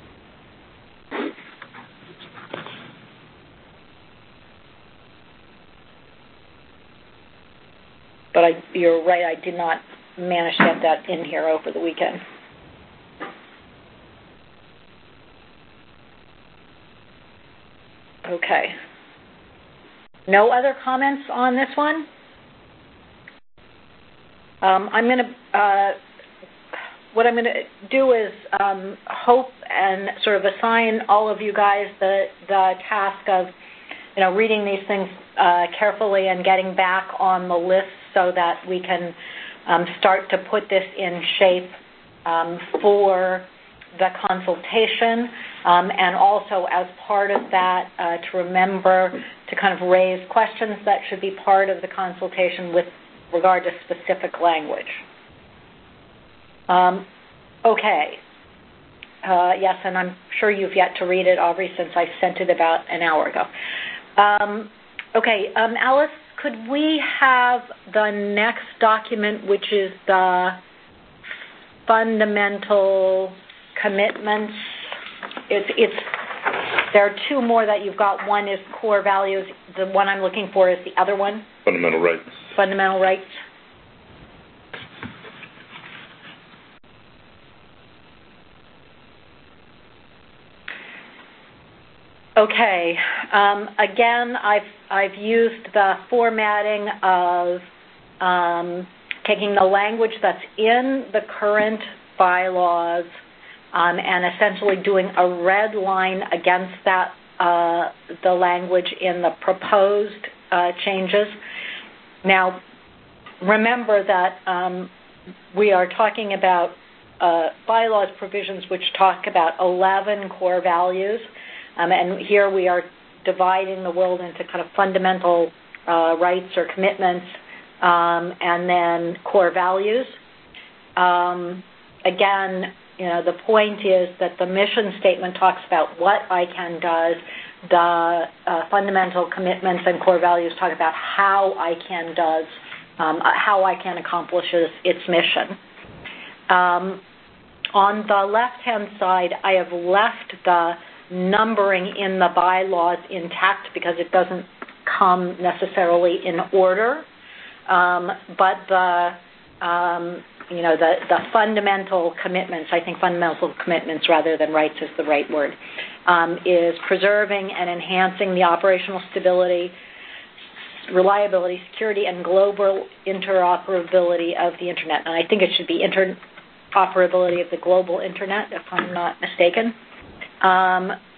But I, you're right, I did not manage to get that in here over the weekend. Okay. No other comments on this one? Um, I'm going to, uh, what I'm going to do is um, hope and sort of assign all of you guys the, the task of, you know, reading these things uh, carefully and getting back on the list so that we can um, start to put this in shape um, for the consultation, um, and also as part of that uh, to remember to kind of raise questions that should be part of the consultation with regard to specific language. Um, okay. Uh, yes, and I'm sure you've yet to read it, Aubrey, since I sent it about an hour ago. Um, okay, um, Alice, could we have the next document, which is the fundamental commitments? It's, it's, there are two more that you've got. One is core values. The one I'm looking for is the other one. Fundamental rights. Fundamental rights. Okay. Um, again, I've I've used the formatting of um, taking the language that's in the current bylaws um, and essentially doing a red line against that uh, the language in the proposed uh, changes. Now, remember that um, we are talking about uh, bylaws provisions which talk about eleven core values. Um, and here we are dividing the world into kind of fundamental uh, rights or commitments um, and then core values. Um, again, you know, the point is that the mission statement talks about what I CANN does. The uh, fundamental commitments and core values talk about how I CANN does, um, how I CANN accomplishes its mission. Um, on the left-hand side, I have left the numbering in the bylaws intact because it doesn't come necessarily in order, um, but the um, you know the, the fundamental commitments, I think fundamental commitments rather than rights is the right word, um, is preserving and enhancing the operational stability, reliability, security, and global interoperability of the Internet. And I think it should be interoperability of the global Internet, if I'm not mistaken. Um,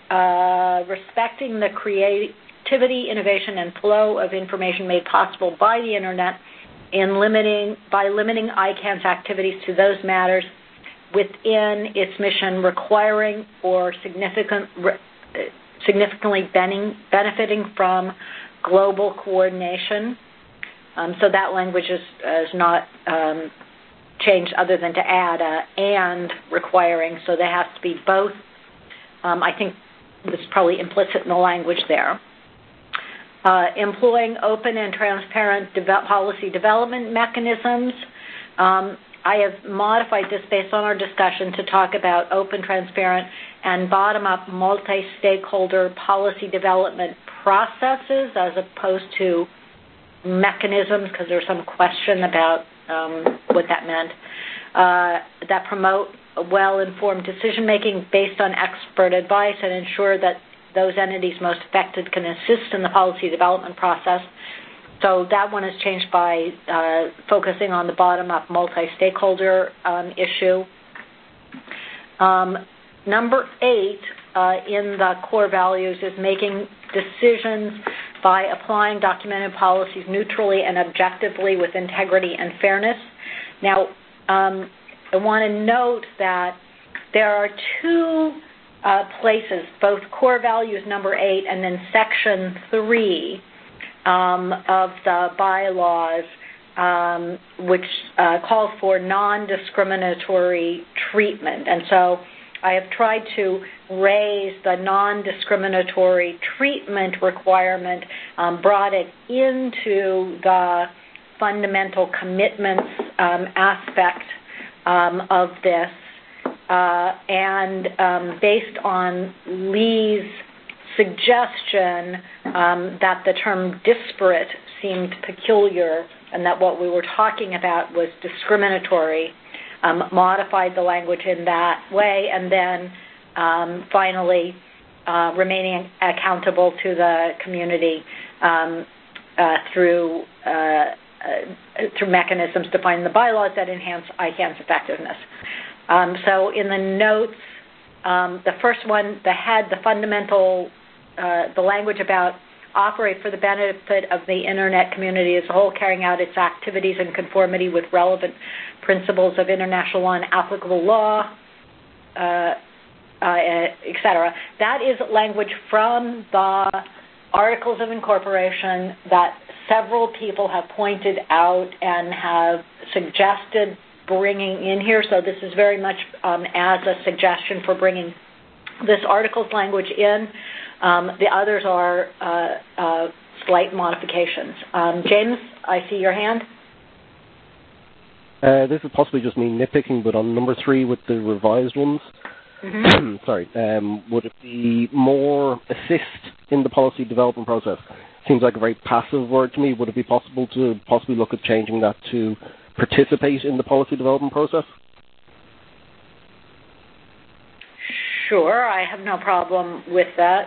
uh, respecting the creativity, innovation, and flow of information made possible by the Internet in limiting by limiting I CAN's activities to those matters within its mission requiring or significant, significantly benefiting from global coordination. Um, so that language is, is not um, changed other than to add a and requiring, so there has to be both. Um, I think this is probably implicit in the language there. Uh, employing open and transparent de- policy development mechanisms. Um, I have modified this based on our discussion to talk about open, transparent, and bottom-up multi-stakeholder policy development processes as opposed to mechanisms, because there's some question about um, what that meant, uh, that promote well-informed decision-making based on expert advice and ensure that those entities most affected can assist in the policy development process. So that one is changed by uh, focusing on the bottom-up multi-stakeholder um, issue. Um, number eight uh, in the core values is making decisions by applying documented policies neutrally and objectively with integrity and fairness. Now, um, I want to note that there are two uh, places, both core values number eight and then section three um, of the bylaws, um, which uh, calls for non-discriminatory treatment. And so I have tried to raise the non-discriminatory treatment requirement, um, brought it into the fundamental commitments um, aspect um, of this, uh, and um, based on Lee's suggestion um, that the term disparate seemed peculiar and that what we were talking about was discriminatory, Um, modified the language in that way, and then um, finally uh, remaining accountable to the community um, uh, through uh, uh, through mechanisms defined in the bylaws that enhance I CAN's effectiveness. Um, so in the notes, um, the first one, the head, the fundamental, uh, the language about operate for the benefit of the Internet community as a whole, carrying out its activities in conformity with relevant principles of international law and applicable law, uh, uh, et cetera. That is language from the Articles of Incorporation that several people have pointed out and have suggested bringing in here. So this is very much um, as a suggestion for bringing this article's language in. Um, the others are uh, uh, slight modifications. Um, James, I see your hand. Uh, this is possibly just me nitpicking, but on number three with the revised ones, mm-hmm. sorry, um, would it be more assist in the policy development process? Seems like a very passive word to me. Would it be possible to possibly look at changing that to participate in the policy development process? Sure, I have no problem with that.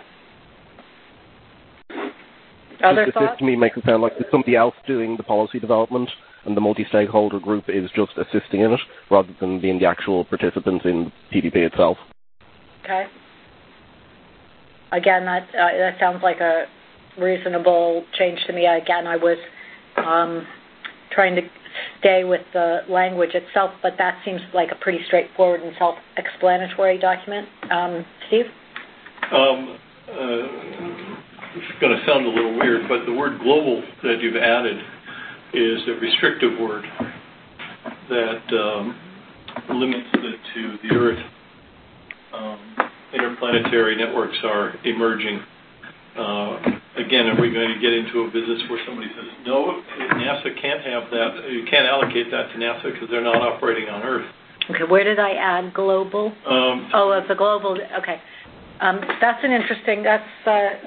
Other just thoughts? Assist to me makes it sound like there's somebody else doing the policy development and the multi-stakeholder group is just assisting in it rather than being the actual participants in P D P itself. Okay. Again, that uh, that sounds like a reasonable change to me. Again, I was um, trying to stay with the language itself, but that seems like a pretty straightforward and self-explanatory document. Um, Steve? Um, uh, it's going to sound a little weird, but the word global that you've added is a restrictive word that um, limits it to the Earth. Um, interplanetary networks are emerging. Uh, again, are we going to get into a business where somebody says, no, NASA can't have that, you can't allocate that to NASA because they're not operating on Earth? Okay, where did I add global? Um, oh, of the global, okay. Um, that's an interesting, that's... Uh,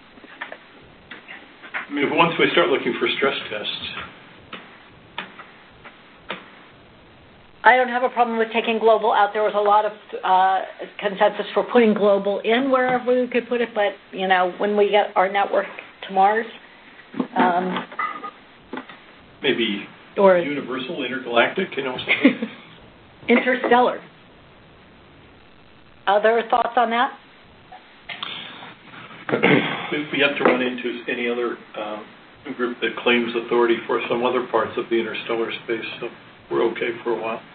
I mean, once we start looking for stress tests, I don't have a problem with taking global out. There was a lot of uh, consensus for putting global in wherever we could put it, but, you know, when we get our network to Mars. Um, maybe or universal, intergalactic, you know, something. Interstellar. Other thoughts on that? We've yet to run into any other uh, group that claims authority for some other parts of the interstellar space, so we're okay for a while.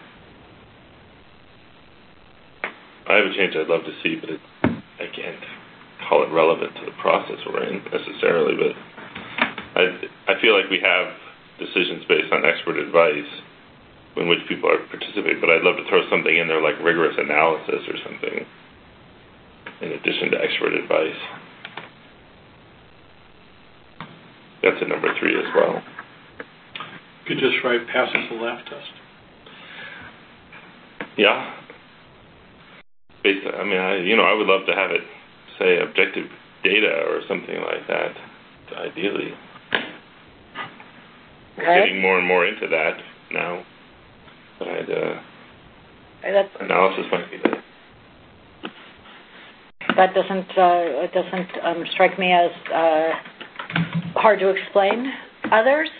I have a change I'd love to see, but it, I can't call it relevant to the process we're in necessarily, but I, I feel like we have decisions based on expert advice in which people are participating, but I'd love to throw something in there like rigorous analysis or something in addition to expert advice. That's a number three as well. You could just write passes the laugh test. Yeah. Based on, I mean, I, you know, I would love to have it say objective data or something like that, ideally. We're okay. getting more and more into that now. But I'd, uh, That's, analysis might be there. That doesn't uh, it doesn't um, strike me as uh, hard to explain. Others?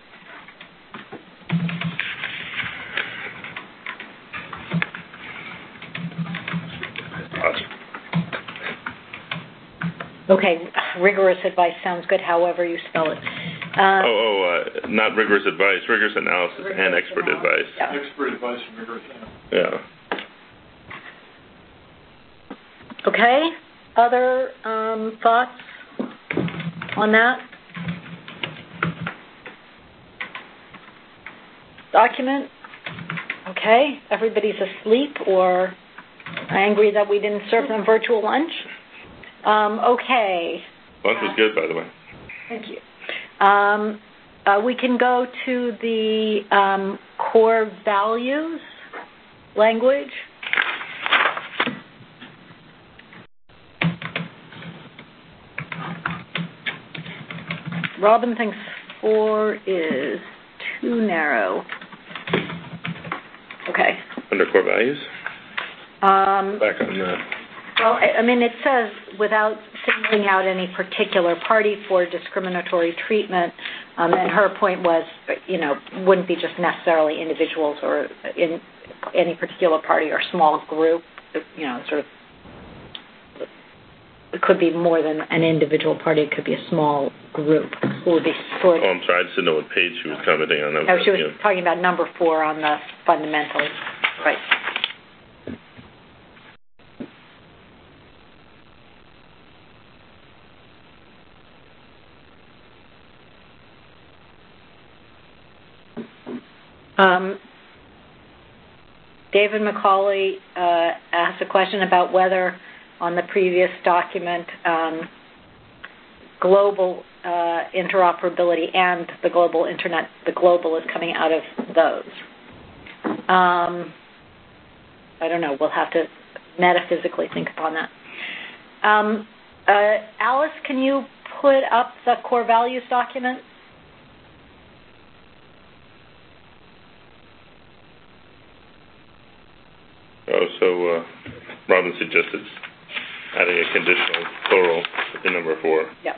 Okay, rigorous advice sounds good, however you spell it. Uh, oh, oh uh, not rigorous advice, rigorous analysis rigorous and expert analysis. advice. Yeah. Expert advice and rigorous analysis. Yeah. Okay, other um, thoughts on that? Document? Okay, everybody's asleep or angry that we didn't serve them virtual lunch? Um, okay. Lunch was good, by the way. Thank you. Um, uh, we can go to the um, core values language. Robin thinks four is too narrow. Okay. Under core values? Um, Back on that. Well, I mean, it says without singling out any particular party for discriminatory treatment, um, and her point was, you know, wouldn't be just necessarily individuals or in any particular party or small group, you know, sort of, it could be more than an individual party, it could be a small group who would be sort of... Oh, I'm sorry, I just didn't know what page she was commenting on. That no, she was you know. talking about number four on the fundamentals, right. Um, David McCauley uh, asked a question about whether on the previous document um, global uh, interoperability and the global internet, the global is coming out of those. Um, I don't know. We'll have to metaphysically think upon that. Um, uh, Alice, can you put up the core values document? Oh, so uh, Robin suggested adding a conditional plural in number four. Yep.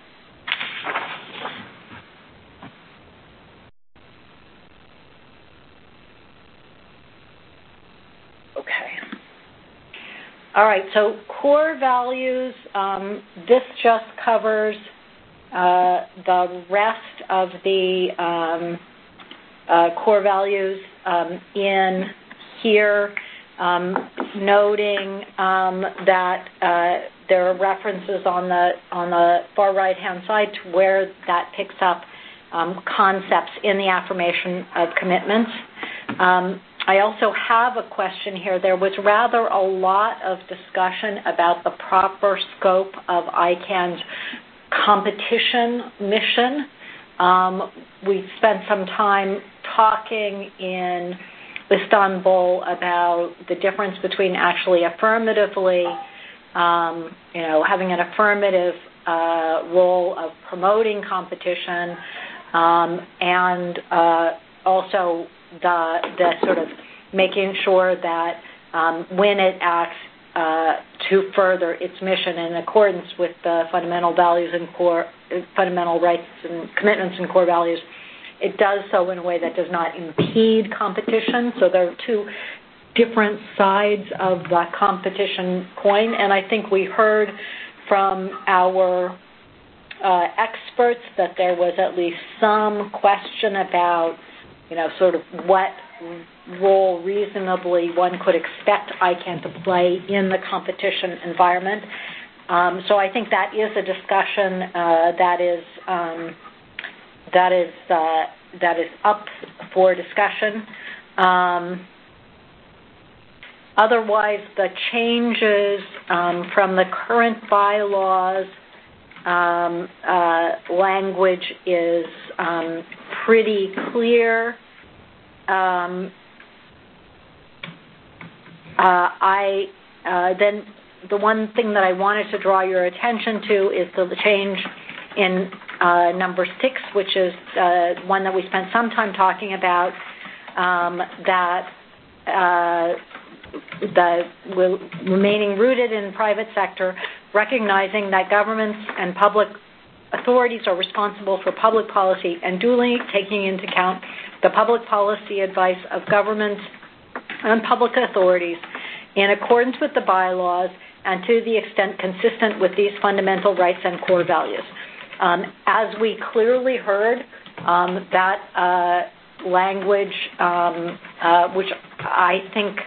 Okay. All right, so core values, um, this just covers uh, the rest of the um, uh, core values um, in here. Um, noting um, that uh, there are references on the on the far right hand side to where that picks up um, concepts in the affirmation of commitments. Um, I also have a question here. There was rather a lot of discussion about the proper scope of I CAN's competition mission. Um, we spent some time talking in Istanbul about the difference between actually affirmatively, um, you know, having an affirmative uh, role of promoting competition, um, and uh, also the the sort of making sure that um, when it acts uh, to further its mission in accordance with the fundamental values and core fundamental rights and commitments and core values, it does so in a way that does not impede competition. So there are two different sides of the competition coin. And I think we heard from our uh, experts that there was at least some question about, you know, sort of what role reasonably one could expect I CANN to play in the competition environment. Um, so I think that is a discussion uh, that is um, that is uh, that is up for discussion. Um, otherwise, the changes um, from the current bylaws um, uh, language is um, pretty clear. Um, uh, I uh, then the one thing that I wanted to draw your attention to is the change in uh, number six, which is uh, one that we spent some time talking about, um, that uh, the remaining rooted in private sector, recognizing that governments and public authorities are responsible for public policy and duly taking into account the public policy advice of governments and public authorities in accordance with the bylaws and to the extent consistent with these fundamental rights and core values. Um, as we clearly heard, um, that uh, language, um, uh, which I think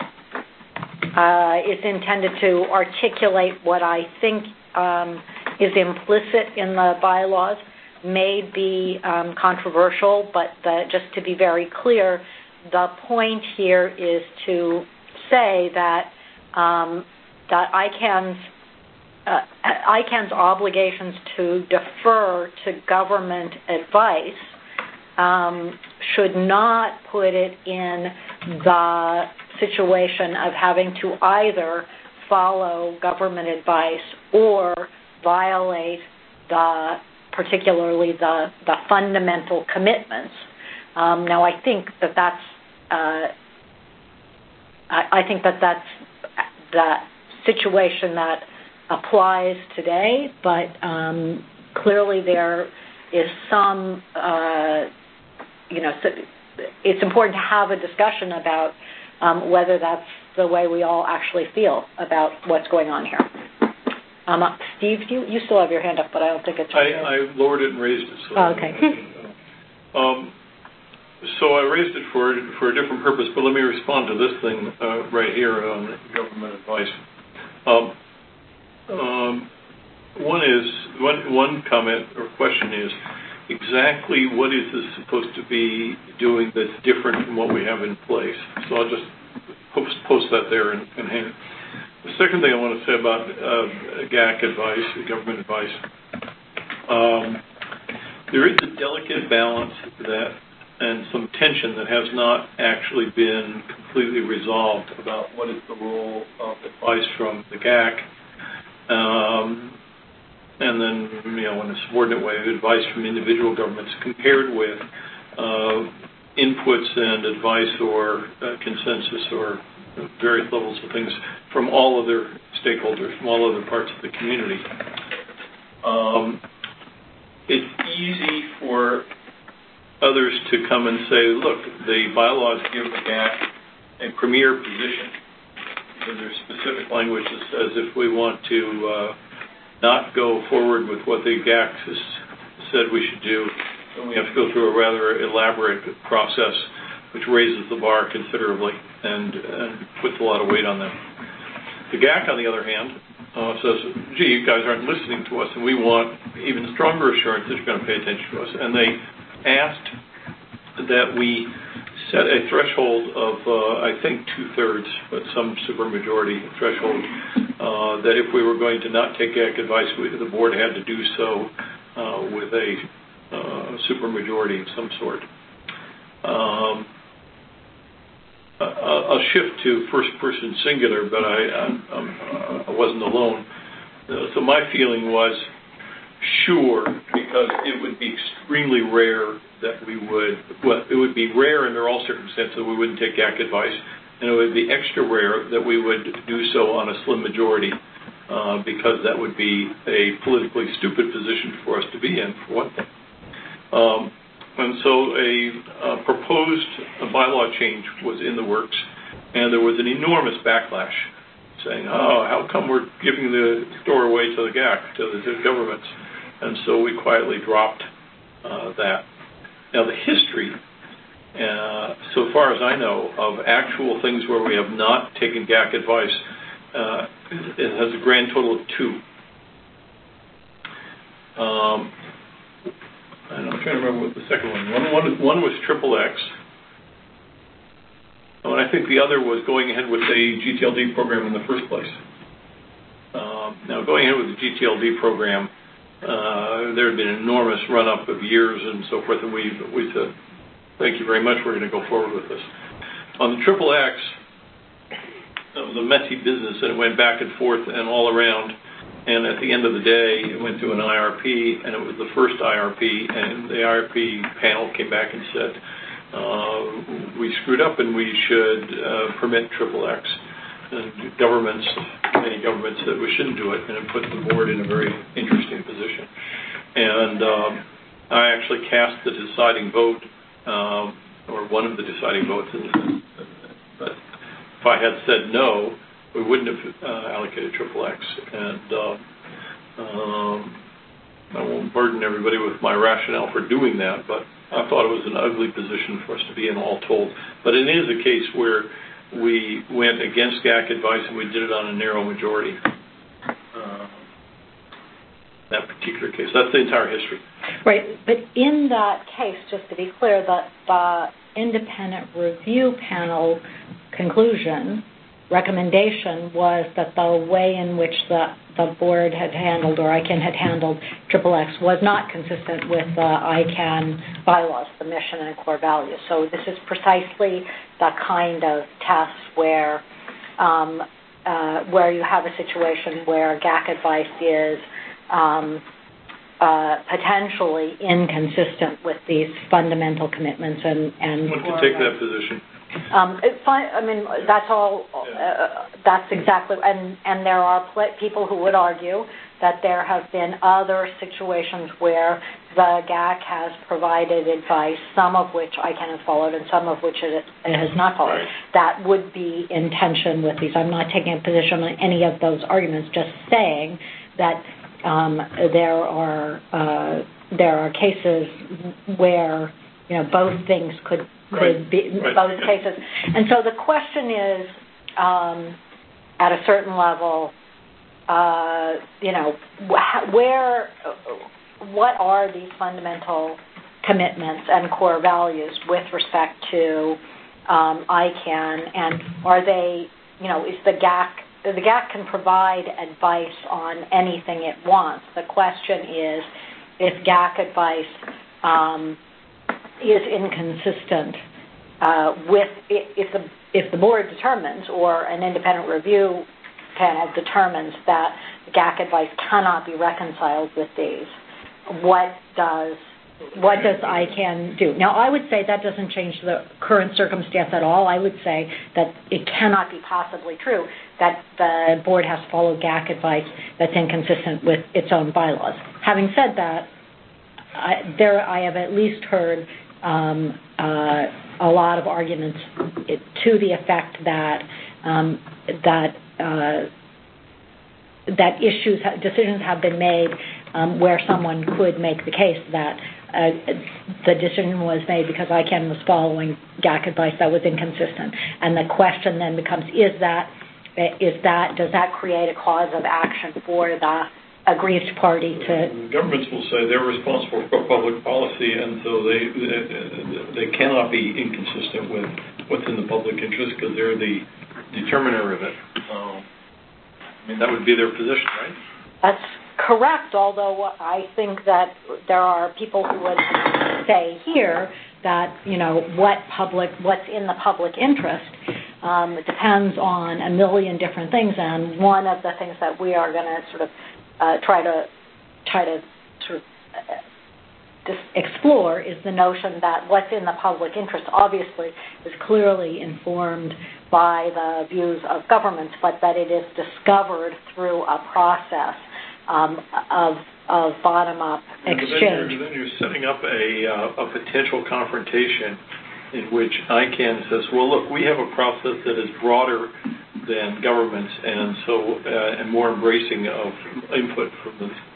uh, is intended to articulate what I think um, is implicit in the bylaws, may be um, controversial, but the, just to be very clear, the point here is to say that um, that I CANN's uh, I CANN's obligations to defer to government advice um, should not put it in the situation of having to either follow government advice or violate the particularly the, the fundamental commitments. Um, now, I think that that's uh, I, I think that that's the situation that applies today, but um, clearly there is some, uh, you know, so it's important to have a discussion about um, whether that's the way we all actually feel about what's going on here. Um, uh, Steve, you, you still have your hand up, but I don't think it's... I, I lowered it and raised it. So oh, okay. um, so I raised it for, for a different purpose, but let me respond to this thing uh, right here on government advice. Um, um, one is one, one comment or question is exactly what is this supposed to be doing that's different from what we have in place? So I'll just post, post that there and, and hang it. The second thing I want to say about uh, G A C advice, government advice, um, there is a delicate balance that and some tension that has not actually been completely resolved about what is the role of advice from the G A C, um, and then, you know, in a subordinate way, advice from individual governments compared with uh, inputs and advice or uh, consensus or various levels of things from all other stakeholders, from all other parts of the community. Um, it's easy for others to come and say, look, the bylaws give the G A C a premier position. So there's specific language that says if we want to uh, not go forward with what the G A C has said we should do, then we have to go through a rather elaborate process which raises the bar considerably and, and puts a lot of weight on them. The G A C, on the other hand, uh, says, gee, you guys aren't listening to us, and we want even stronger assurance that you're going to pay attention to us. And they asked that we set a threshold of, uh, I think, two-thirds, but some supermajority threshold, uh, that if we were going to not take G A C advice, we, the board had to do so uh, with a uh, supermajority of some sort. Um, I'll shift to first-person singular, but I, I'm, I wasn't alone. Uh, so my feeling was, sure, because it would be extremely rare that we would, well, it would be rare under all circumstances that we wouldn't take G A C advice, and it would be extra rare that we would do so on a slim majority, uh, because that would be a politically stupid position for us to be in, for one thing. Um, And so a, a proposed a bylaw change was in the works, and there was an enormous backlash saying, oh, how come we're giving the door away to the G A C, to the, to the governments? and so we quietly dropped uh, that. Now, the history, uh, so far as I know, of actual things where we have not taken G A C advice, uh, it has a grand total of two. Um, and I'm trying to remember what the second one. One, one, one was Triple X. Oh, and I think the other was going ahead with the G T L D program in the first place. Um, now, going ahead with the G T L D program, uh, there had been an enormous run-up of years and so forth, and we we said, thank you very much, we're going to go forward with this. On the Triple X, it was a messy business, and it went back and forth and all around. And at the end of the day, it went to an I R P, and it was the first I R P, and the I R P panel came back and said, uh, we screwed up and we should uh, permit Triple X. And governments, many governments said we shouldn't do it, and it put the board in a very interesting position. And um, I actually cast the deciding vote, um, or one of the deciding votes, in, but if I had said no, we wouldn't have uh, allocated Triple X. And uh, um, I won't burden everybody with my rationale for doing that, but I thought it was an ugly position for us to be in, all told. But it is a case where we went against G A C advice, and we did it on a narrow majority. Uh, that particular case. That's the entire history. Right, but in that case, just to be clear, that the independent review panel conclusion recommendation was that the way in which the, the board had handled, or I C A N had handled Triple X, was not consistent with the I C A N bylaws, the mission and core values. So this is precisely the kind of test where um, uh, where you have a situation where G A C advice is um, uh, potentially inconsistent with these fundamental commitments and and one can take that position. Um, it's fine, I mean, that's all, uh, that's exactly, and, and there are pl- people who would argue that there have been other situations where the G A C has provided advice, some of which I C A N has followed and some of which it, it has not followed, right, that would be in tension with these. I'm not taking a position on any of those arguments, just saying that um, there are uh, there are cases where, you know, both things could could right. be right. both cases. And so the question is, um, at a certain level, uh, you know, wh- where, what are these fundamental commitments and core values with respect to um, I C A N, and are they, you know, is the G A C, the G A C can provide advice on anything it wants. The question is, if G A C advice um, is inconsistent uh, with, if the if the board determines, or an independent review panel determines, that G A C advice cannot be reconciled with these, what does what does I C A N do? Now, I would say that doesn't change the current circumstance at all. I would say that it cannot be possibly true that the board has followed G A C advice that's inconsistent with its own bylaws. Having said that, I, there I have at least heard um, uh, a lot of arguments to the effect that um, that uh, that issues, decisions have been made um, where someone could make the case that uh, the decision was made because I C A N was following G A C advice that was inconsistent, and the question then becomes: Is that is that does that create a cause of action for the aggrieved party to? The governments will say they're responsible for public policy, and so they they, they cannot be inconsistent with what's in the public interest because they're the determiner of it. Um, I mean, that would be their position, right? That's correct, although I think that there are people who would say here that, you know, what public, what's in the public interest um, depends on a million different things, and one of the things that we are going to sort of uh, try to try to sort of uh, dis- explore is the notion that what's in the public interest obviously is clearly informed by the views of governments, but that it is discovered through a process um, of, of bottom-up exchange. Then you're, then you're setting up a, uh, a potential confrontation in which I C A N says, well, look, we have a process that is broader than governments, and so uh, and more embracing of input from the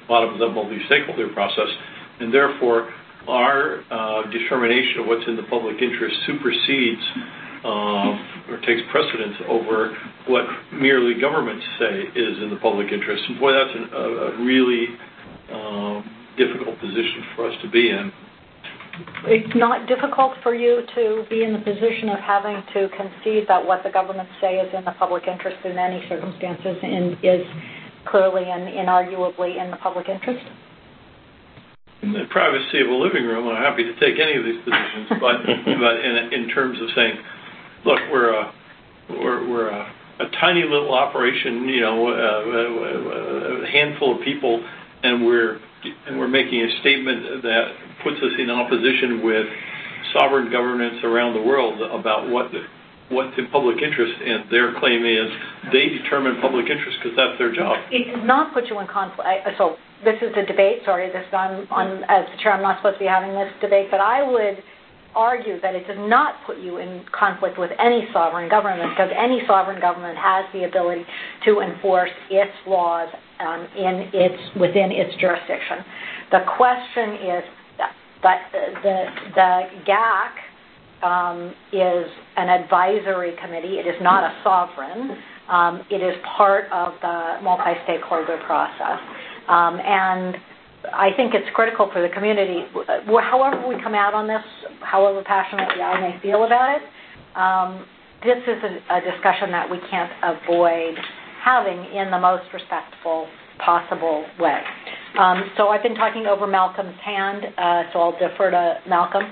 bottoms-up multi-stakeholder process, and therefore our uh, determination of what's in the public interest supersedes uh, or takes precedence over what merely governments say is in the public interest. And boy, that's an, a, a really um, difficult position for us to be in. It's not difficult for you to be in the position of having to concede that what the governments say is in the public interest in any circumstances and is clearly and inarguably in the public interest? In the privacy of a living room, I'm happy to take any of these positions, but but in, in terms of saying, look, we're a we're, we're a, a tiny little operation, you know, a, a, a handful of people, and we're and we're making a statement that puts us in opposition with sovereign governments around the world about what the what's in public interest, and their claim is they determine public interest because that's their job. It does not put you in conflict. So this is a debate. Sorry, this I'm on as the chair. I'm not supposed to be having this debate, but I would argue that it does not put you in conflict with any sovereign government, because any sovereign government has the ability to enforce its laws um, in its within its jurisdiction. The question is that, that the the G A C um, is an advisory committee. It is not a sovereign. Um, it is part of the multi-stakeholder process, um, and I think it's critical for the community. However we come out on this, however passionately I may feel about it, um, this is a, a discussion that we can't avoid having in the most respectful possible way. Um, so I've been talking over Malcolm's hand, uh, so I'll defer to Malcolm.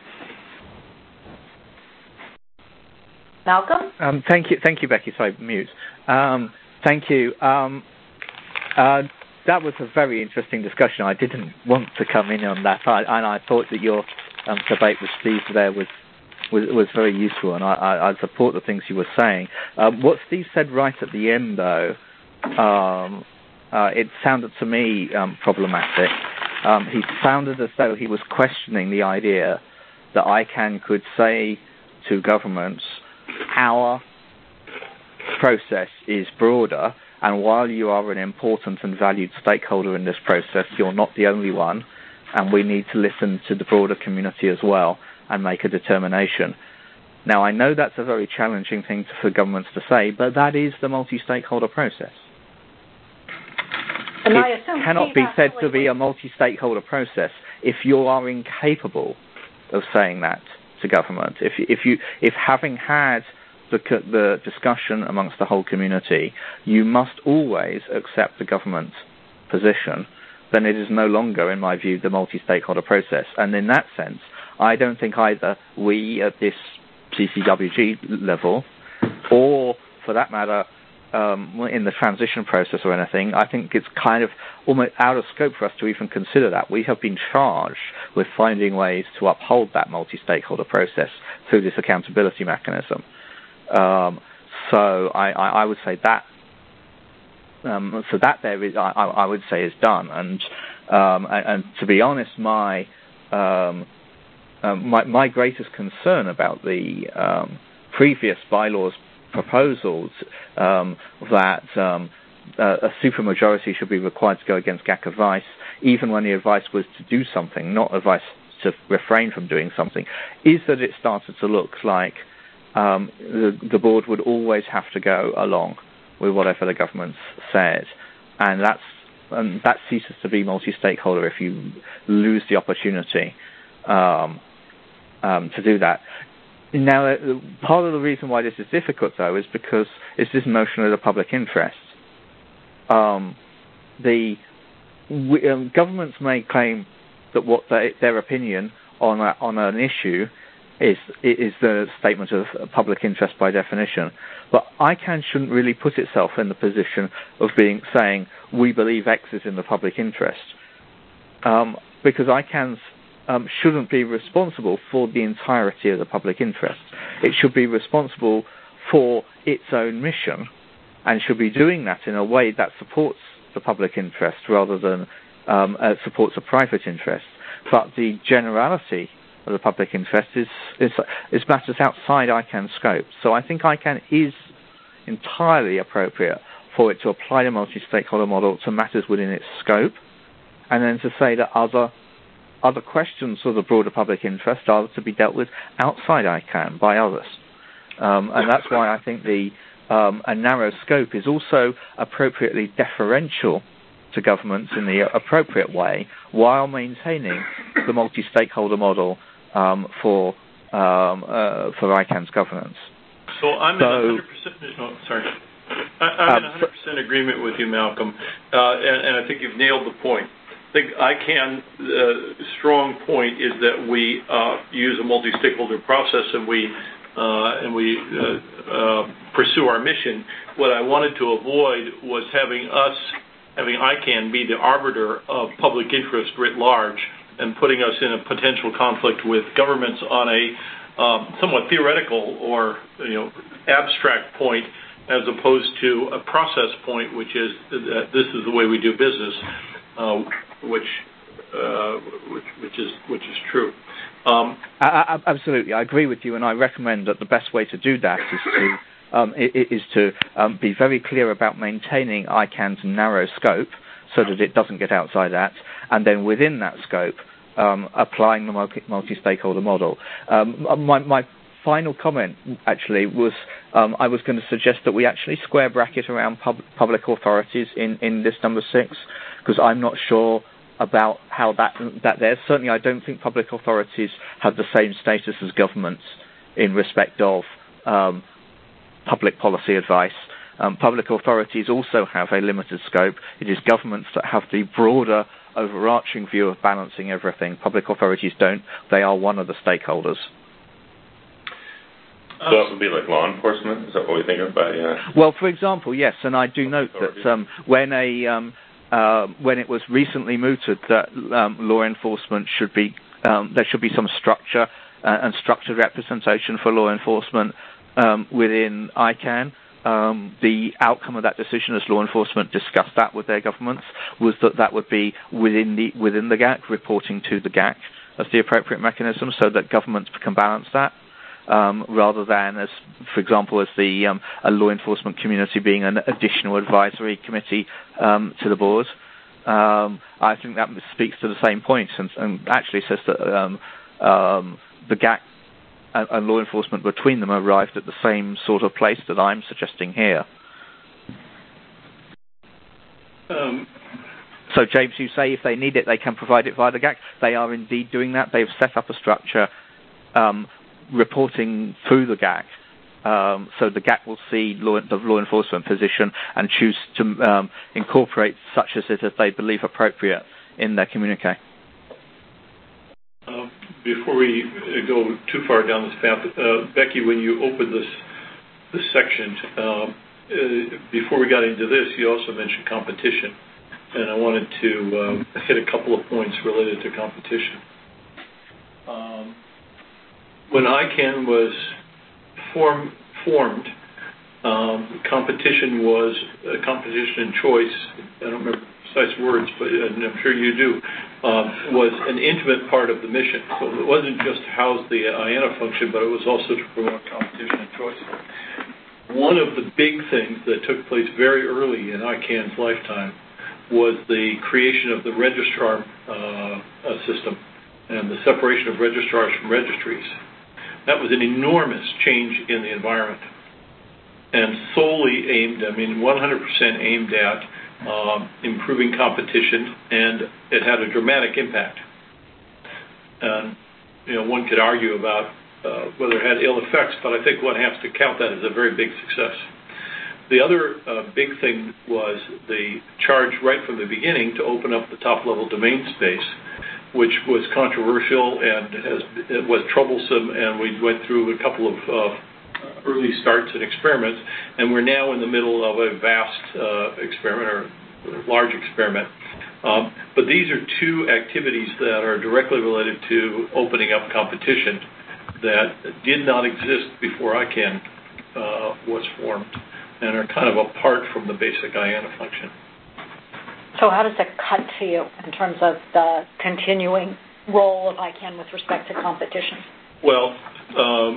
Malcolm? Um, thank you, thank you, Becky. Sorry, mute. Um, thank you. Um, uh, That was a very interesting discussion. I didn't want to come in on that, I, and I thought that your um, debate with Steve there was was, was very useful, and I, I, I support the things you were saying. Um, what Steve said right at the end, though, um, uh, it sounded to me um, problematic. Um, he sounded as though he was questioning the idea that I C A N could say to governments, our process is broader, and while you are an important and valued stakeholder in this process, you're not the only one, and we need to listen to the broader community as well and make a determination. Now, I know that's a very challenging thing for governments to say, but that is the multi-stakeholder process. And it I assume cannot be said to be a multi-stakeholder process if you are incapable of saying that to government. If, if, you, if having had The, the discussion amongst the whole community, you must always accept the government position, then it is no longer, in my view, the multi-stakeholder process. And in that sense, I don't think either we at this C C W G level, or for that matter, um, in the transition process or anything, I think it's kind of almost out of scope for us to even consider that. We have been charged with finding ways to uphold that multi-stakeholder process through this accountability mechanism. Um, so I, I, I would say that um, so that there is I, I would say is done, and um, and, and to be honest, my, um, um, my my greatest concern about the um, previous bylaws proposals um, that um, a supermajority should be required to go against G A C advice, even when the advice was to do something, not advice to refrain from doing something, is that it started to look like Um, the, the board would always have to go along with whatever the government said, and that's and that ceases to be multi-stakeholder if you lose the opportunity um, um, to do that. Now, part of the reason why this is difficult, though, is because it's this notion of the public interest. Um, the we, um, governments may claim that what they, their opinion on a, on an issue is is the statement of public interest by definition. But I C A N shouldn't really put itself in the position of being saying, we believe X is in the public interest. Um, because I C A Ns um, shouldn't be responsible for the entirety of the public interest. It should be responsible for its own mission, and should be doing that in a way that supports the public interest rather than um, uh, supports a private interest. But the generality of the public interest is, is, is matters outside I C A N's scope. So I think I C A N is entirely appropriate for it to apply the multi-stakeholder model to matters within its scope, and then to say that other other questions of the broader public interest are to be dealt with outside I CAN by others. Um, and that's why I think the um, a narrow scope is also appropriately deferential to governments in the appropriate way, while maintaining the multi-stakeholder model um, for um, uh, for I CAN's governance. So I'm so, in one hundred percent. No, sorry, I, I'm um, in one hundred percent agreement with you, Malcolm, uh, and, and I think you've nailed the point. I think I CAN uh, strong point is that we uh, use a multi-stakeholder process and we uh, and we uh, uh, pursue our mission. What I wanted to avoid was having us. having I CAN be the arbiter of public interest writ large and putting us in a potential conflict with governments on a um, somewhat theoretical or you know abstract point, as opposed to a process point, which is that this is the way we do business, uh, which, uh, which which is which is true. Um, I, I, absolutely, I agree with you, and I recommend that the best way to do that is to. Um, is to um, be very clear about maintaining I CAN's narrow scope so that it doesn't get outside that, and then within that scope, um, applying the multi- multi-stakeholder model. Um, my, my final comment, actually, was um, I was going to suggest that we actually square bracket around pub- public authorities in, in this number six, because I'm not sure about how that, that there. Certainly, I don't think public authorities have the same status as governments in respect of um, public policy advice. Um, public authorities also have a limited scope. It is governments that have the broader, overarching view of balancing everything. Public authorities don't. They are one of the stakeholders. So that would be like law enforcement? Is that what we think of by... Uh, well, for example, yes, and I do note that um, when a um, uh, when it was recently mooted that um, law enforcement should be... Um, there should be some structure uh, and structured representation for law enforcement Um, within I CAN, um, the outcome of that decision, as law enforcement discussed that with their governments, was that that would be within the within the G A C, reporting to the G A C as the appropriate mechanism, so that governments can balance that, um, rather than, as for example, as the um, a law enforcement community being an additional advisory committee um, to the board. Um, I think that speaks to the same point, and, and actually says that um, um, the G A C and law enforcement between them arrived at the same sort of place that I'm suggesting here. Um, so, James, you say if they need it, they can provide it via the G A C. They are indeed doing that. They've set up a structure um, reporting through the G A C. Um, so the G A C will see law, the law enforcement position and choose to um, incorporate such as it as they believe appropriate in their communique. Uh, before we go too far down this path, uh, Becky, when you opened this this section, uh, uh, before we got into this, you also mentioned competition, and I wanted to um, hit a couple of points related to competition. Um, when I CAN was form, formed, um, competition was a competition and choice. I don't remember precise words, but and I'm sure you do, uh, was an intimate part of the mission. So it wasn't just to house the I A N A function, but it was also to promote competition and choice. One of the big things that took place very early in I CAN's lifetime was the creation of the registrar uh, system and the separation of registrars from registries. That was an enormous change in the environment and solely aimed, I mean, one hundred percent aimed at Um, improving competition, and it had a dramatic impact. And, you know, one could argue about uh, whether it had ill effects, but I think one has to count that as a very big success. The other uh, big thing was the charge right from the beginning to open up the top-level domain space, which was controversial and has, it was troublesome, and we went through a couple of uh, early starts and experiments, and we're now in the middle of a vast uh, experiment, or large experiment. Um, but these are two activities that are directly related to opening up competition that did not exist before I CAN uh, was formed, and are kind of apart from the basic I A N A function. So how does that cut to you in terms of the continuing role of I CAN with respect to competition? Well, um,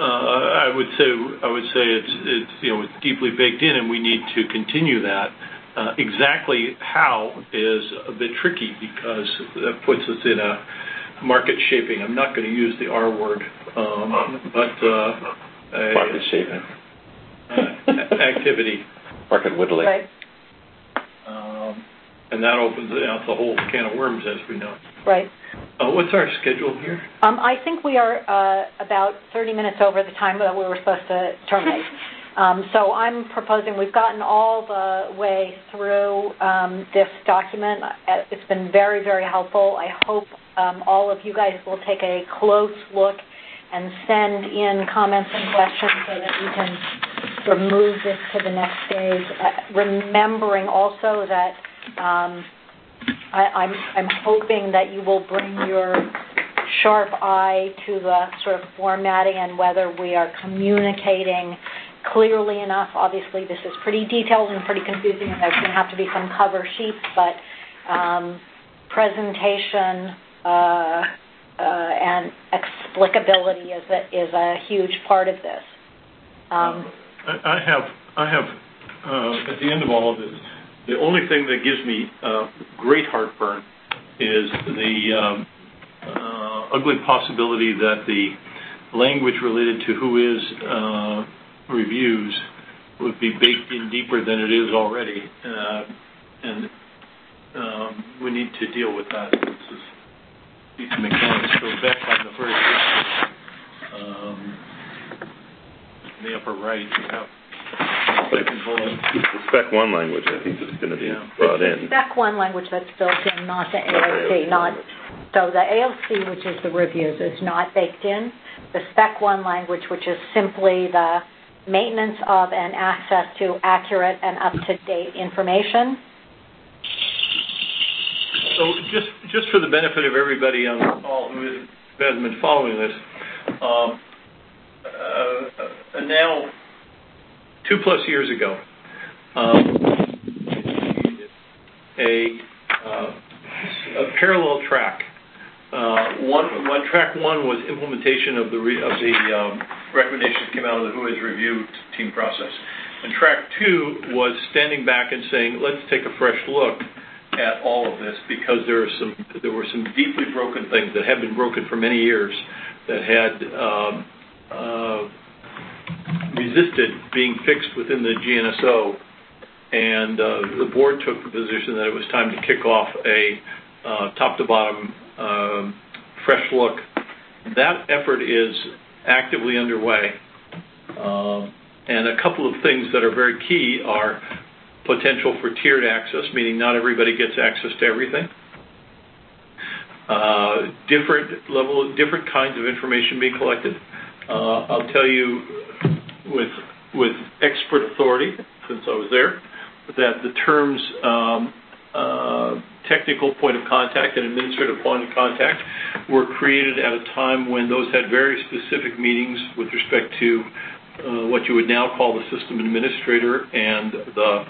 Uh, I would say I would say it's it's you know it's deeply baked in, and we need to continue that. uh, exactly how is a bit tricky because that puts us in a market shaping. I'm not going to use the R word, um, but uh, a, market shaping uh, activity. Market whittling. Right. Um, and that opens out the whole can of worms, as we know. Right. Uh, what's our schedule here? Um, I think we are uh, about thirty minutes over the time that we were supposed to terminate. Um, so I'm proposing we've gotten all the way through um, this document. It's been very, very helpful. I hope um, all of you guys will take a close look and send in comments and questions so that we can sort of move this to the next stage. Uh, remembering also that um, I, I'm, I'm hoping that you will bring your sharp eye to the sort of formatting and whether we are communicating clearly enough. Obviously, this is pretty detailed and pretty confusing, and there's going to have to be some cover sheets, but um, presentation uh, uh, and explicability is a, is a huge part of this. Um, uh, I, I have, I have uh, at the end of all of this, the only thing that gives me uh, great heartburn is the um, uh, ugly possibility that the language related to who is uh, reviews would be baked in deeper than it is already, uh, and um, we need to deal with that. This is Lisa McCann. So back on the first picture, um, in the upper right, you have second bullet. The spec one language, I think, is going to be yeah. brought it's in. the spec one language that's built in, not the A O C. Not so the A O C, which is the reviews, is not baked in. The spec one language, which is simply the maintenance of and access to accurate and up-to-date information. So just just for the benefit of everybody on the call who has been following this, um, uh, now two plus years ago, um, a, uh, a parallel track. Uh, one, one track one was implementation of the re, of the um, recommendations came out of the Who Has Reviewed team process, and track two was standing back and saying, let's take a fresh look at all of this because there are some there were some deeply broken things that had been broken for many years that had um, uh, resisted being fixed within the G N S O, and uh, the board took the position that it was time to kick off a uh, top to bottom Um, fresh look. That effort is actively underway. Um, and a couple of things that are very key are potential for tiered access, meaning not everybody gets access to everything. Uh, different level, different kinds of information being collected. Uh, I'll tell you with with expert authority, since I was there, that the terms um, uh, technical point of contact and administrative point of contact were created at a time when those had very specific meanings with respect to uh, what you would now call the system administrator and the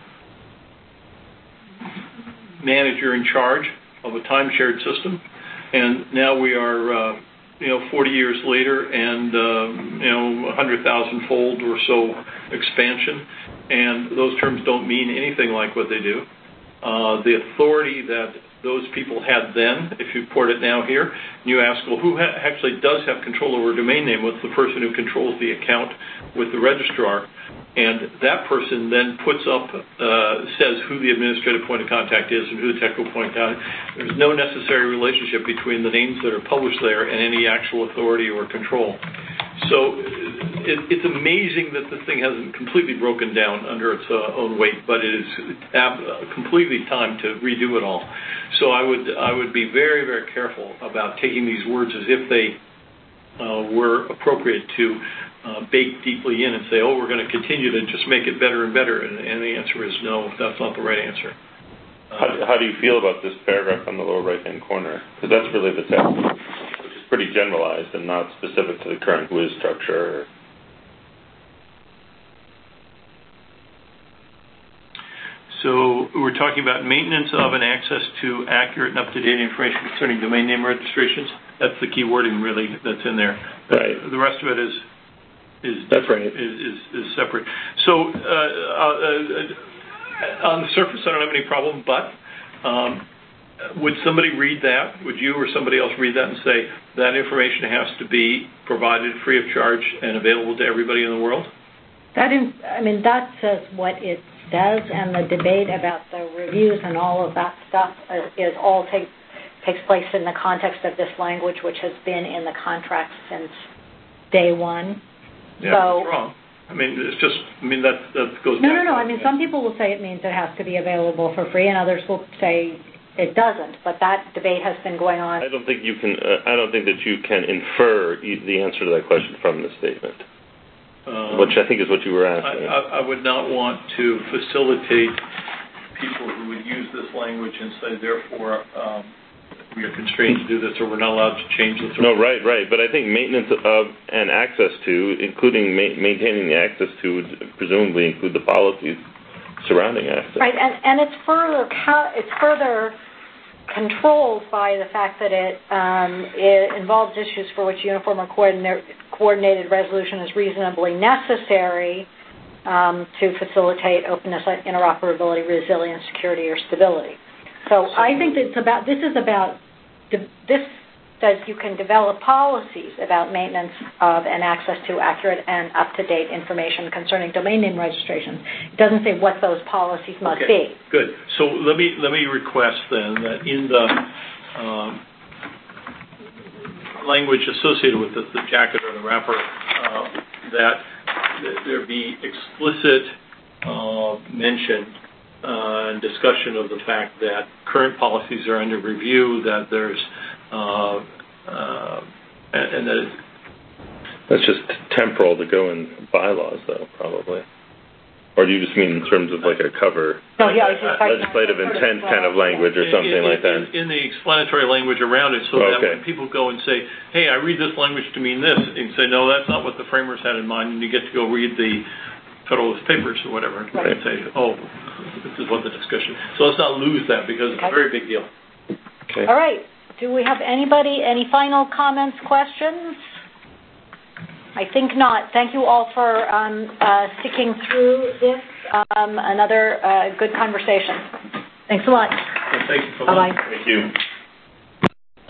manager in charge of a time-shared system. And now we are, uh, you know, forty years later and, uh, you know, one hundred thousand fold or so expansion, and those terms don't mean anything like what they do. Uh, the authority that those people had then, if you port it now here, and you ask, well, who ha- actually does have control over a domain name? What's the person who controls the account with the registrar? And that person then puts up, uh, says who the administrative point of contact is and who the technical point of contact is. There's no necessary relationship between the names that are published there and any actual authority or control. So it, it's amazing that this thing hasn't completely broken down under its uh, own weight, but it is ab- completely time to redo it all. So I would I would be very, very careful about taking these words as if they uh, were appropriate to uh, bake deeply in and say, oh, we're going to continue to just make it better and better. And, and the answer is no, that's not the right answer. Uh, how, how do you feel about this paragraph on the lower right-hand corner? Because that's really the text, which is pretty generalized and not specific to the current W I S structure. So we're talking about maintenance of and access to accurate and up-to-date information concerning domain name registrations. That's the key wording, really, that's in there. Right. The rest of it is is that's right. Is, is, is separate. So uh, uh, on the surface, I don't have any problem, but um, would somebody read that? Would you or somebody else read that and say that information has to be provided free of charge and available to everybody in the world? That is, I mean, that says what it says, and the debate about the reviews and all of that stuff is all take, takes place in the context of this language, which has been in the contract since day one. Yeah, so, that's wrong. I mean, it's just, I mean, that, that goes No, back no, no. to I mean, some people will say it means it has to be available for free, and others will say it doesn't. But that debate has been going on. I don't think you can, uh, I don't think that you can infer the answer to that question from the statement, um, which I think is what you were asking. I, I, I would not want to facilitate people who would use this language and say, therefore, um, we are constrained to do this, or we're not allowed to change this. No, right, right. But I think maintenance of and access to, including ma- maintaining the access to, would presumably include the policies surrounding access. Right, and, and it's further it's further controlled by the fact that it, um, it involves issues for which uniform or coordinate, coordinated resolution is reasonably necessary um, to facilitate openness, interoperability, resilience, security, or stability. So I think it's about, this is about, this says you can develop policies about maintenance of and access to accurate and up-to-date information concerning domain name registrations. It doesn't say what those policies must okay, be. Good. So let me let me request then that in the um, language associated with this, the jacket or the wrapper, uh, that, that there be explicit uh, mention Uh, discussion of the fact that current policies are under review, that there's, uh, uh, and, and that it's, that's just temporal to go in bylaws, though, probably. Or do you just mean in terms of like a cover, no, yeah, uh, legislative intent kind of language or something in, in, like that? In, in the explanatory language around it, so okay. that when people go and say, hey, I read this language to mean this, and say, no, that's not what the framers had in mind, and you get to go read the Federalist Papers or whatever, right. and say, oh, this is what the discussion. So let's not lose that because it's okay. a very big deal. Okay. All right. Do we have anybody, any final comments, questions? I think not. Thank you all for um, uh, sticking through this. Um, another uh, good conversation. Thanks a lot. Well, thank you for Bye-bye. Thank you.